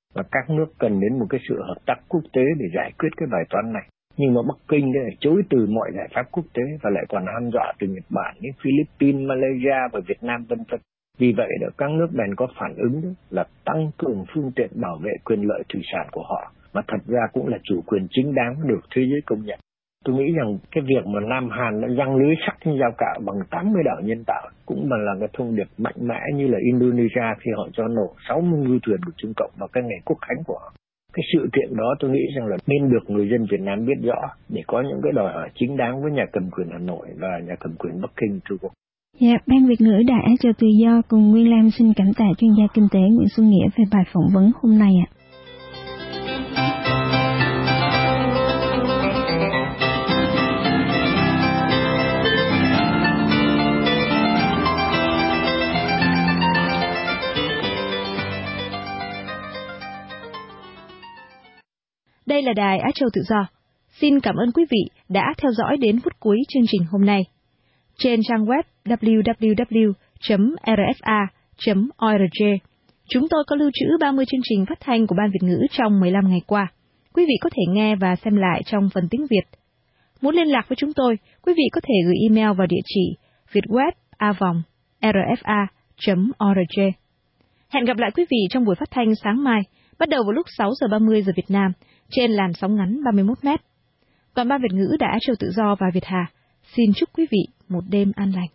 và các nước cần đến một cái sự hợp tác quốc tế để giải quyết cái bài toán này. Nhưng mà Bắc Kinh lại chối từ mọi giải pháp quốc tế và lại còn hăm dọa từ Nhật Bản đến Philippines, Malaysia và Việt Nam vân vân. Vì vậy là các nước bèn có phản ứng là tăng cường phương tiện bảo vệ quyền lợi thủy sản của họ, mà thật ra cũng là chủ quyền chính đáng được thế giới công nhận. Tôi nghĩ rằng cái việc mà Nam Hàn đã giăng lưới sắt trên giao cạo bằng tám mươi đảo nhân tạo cũng mà là cái thông điệp mạnh mẽ như là Indonesia khi họ cho nổ sáu mươi ngư thuyền của Trung Cộng vào cái ngày quốc khánh của họ. Cái sự kiện đó tôi nghĩ rằng là nên được người dân Việt Nam biết rõ để có những cái đòi hỏi chính đáng với nhà cầm quyền Hà Nội và nhà cầm quyền Bắc Kinh, thưa cô. Dạ, Ban Việt ngữ Đài Á Châu Tự Do cùng Nguyên Lam xin cảm tạ chuyên gia kinh tế Nguyễn Xuân Nghĩa về bài phỏng vấn hôm nay ạ. Đây là Đài Á Châu Tự Do. Xin cảm ơn quý vị đã theo dõi đến phút cuối chương trình hôm nay. Trên trang web w w w chấm r f a chấm org, chúng tôi có lưu trữ ba mươi chương trình phát thanh của Ban Việt ngữ trong mười lăm ngày qua. Quý vị có thể nghe và xem lại trong phần tiếng Việt. Muốn liên lạc với chúng tôi, quý vị có thể gửi email vào địa chỉ vietweb a vòng r f a chấm org. Hẹn gặp lại quý vị trong buổi phát thanh sáng mai, bắt đầu vào lúc sáu giờ ba mươi giờ Việt Nam, trên làn sóng ngắn ba mươi mốt mét. Toàn Ban Việt ngữ Đài Á Châu Tự Do và Việt Hà xin chúc quý vị một đêm an lành.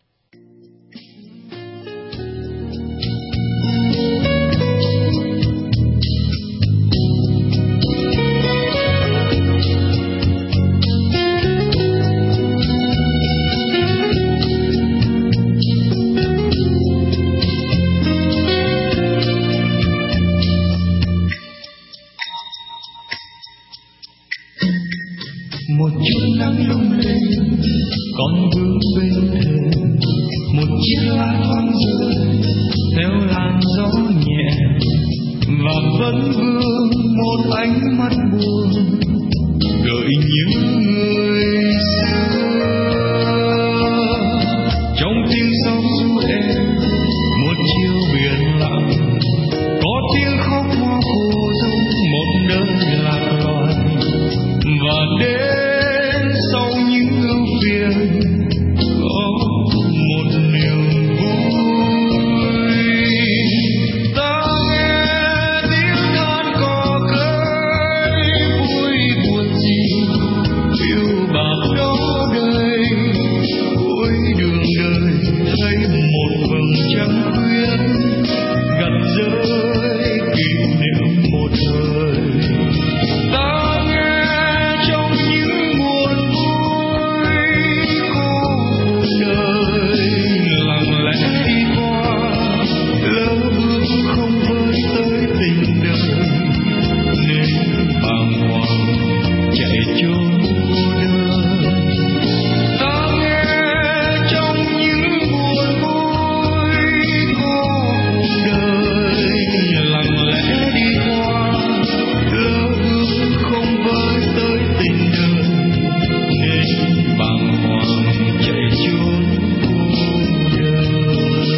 Một chút nắng lung linh còn vương bên thềm, một chiếc lá thoáng rơi theo làn gió nhẹ, và vẫn vương một ánh mắt buồn gợi những người xưa. Trong tiếng sóng du em một chiều biển lặng, có tiếng khóc hoa phù dung một nơi lạc loài, và đến sau những ưu phiền có một niềm vui. Ta nghe tiếng than cò khơi vui buồn gì, phiêu bạt đó đây cuối đường đời thấy một vầng trăng khuyết gặt rơi kỷ niệm một thời. Ta nghe trong những buồn vui có cuộc đời lặng lẽ đi qua, lỡ bước không với tới tình đời nên bàng hoàng chạy trốn cô đơn. Ta nghe trong những buồn vui có cuộc đời lặng lẽ đi qua, lỡ bước không với tới tình đời nên bàng hoàng chạy trốn cô đơn.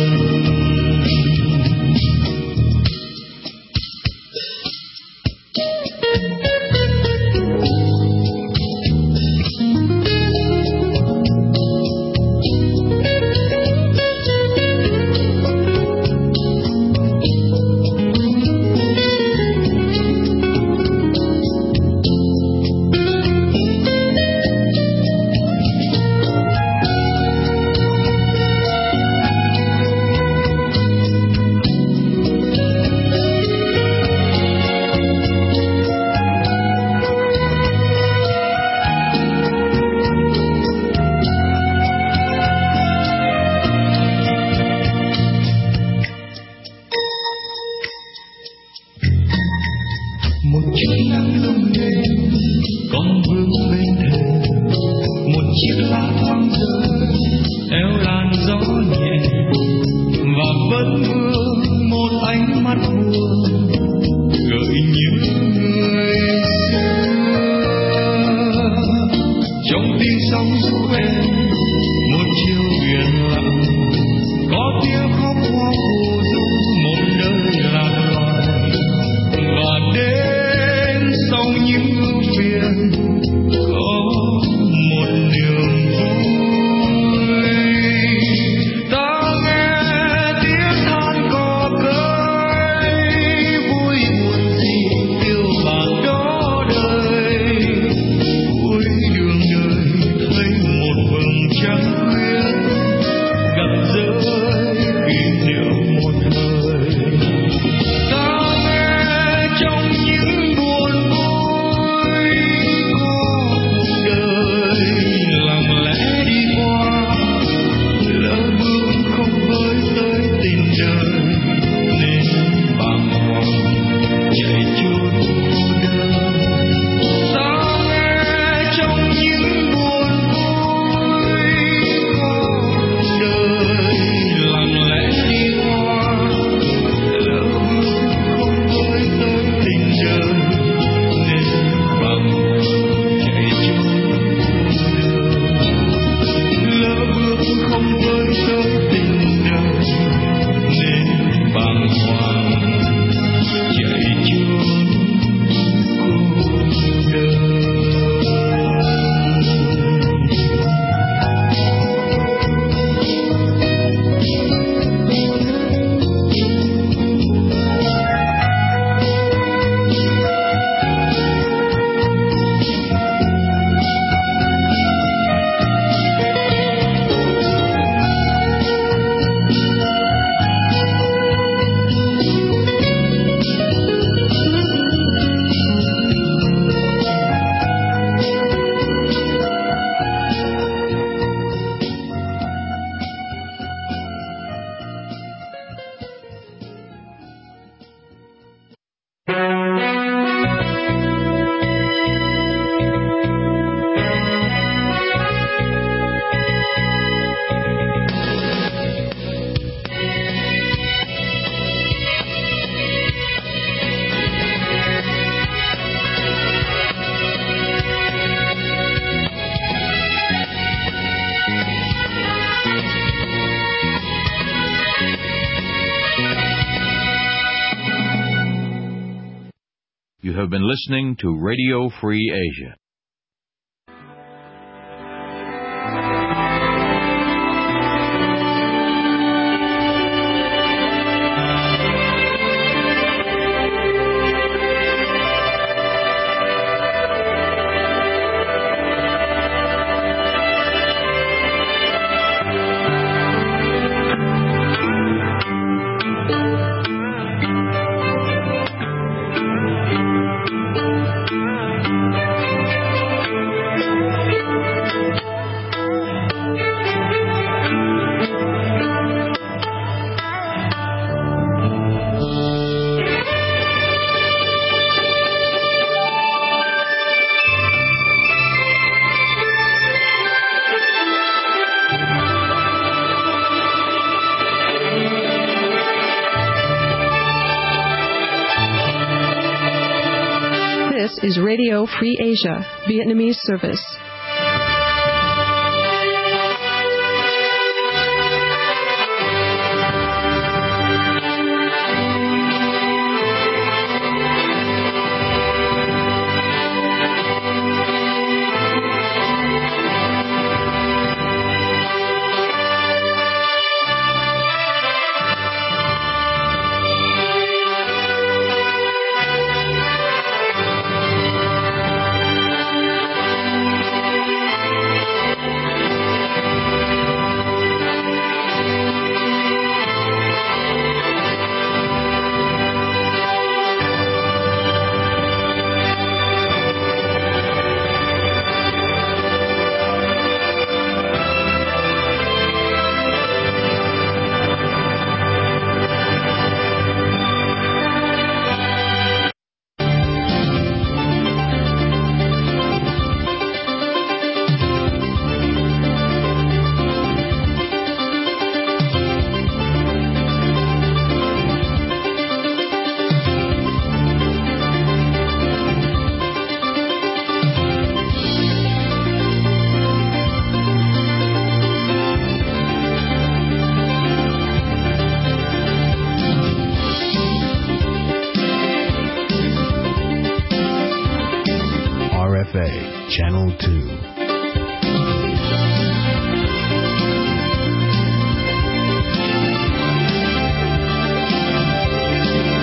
Một chút nắng lung linh còn vương bên thềm, một chiếc lá thoáng rơi theo làn gió nhẹ, và vẫn vương một ánh mắt buồn gợi những người xưa. Trong tiếng sóng du em một chiều biển lặng, có tiếng khóc hoa phù dung một nơi lạc loài, và have been listening to Radio Free Asia. This is Radio Free Asia, Vietnamese service. Channel two.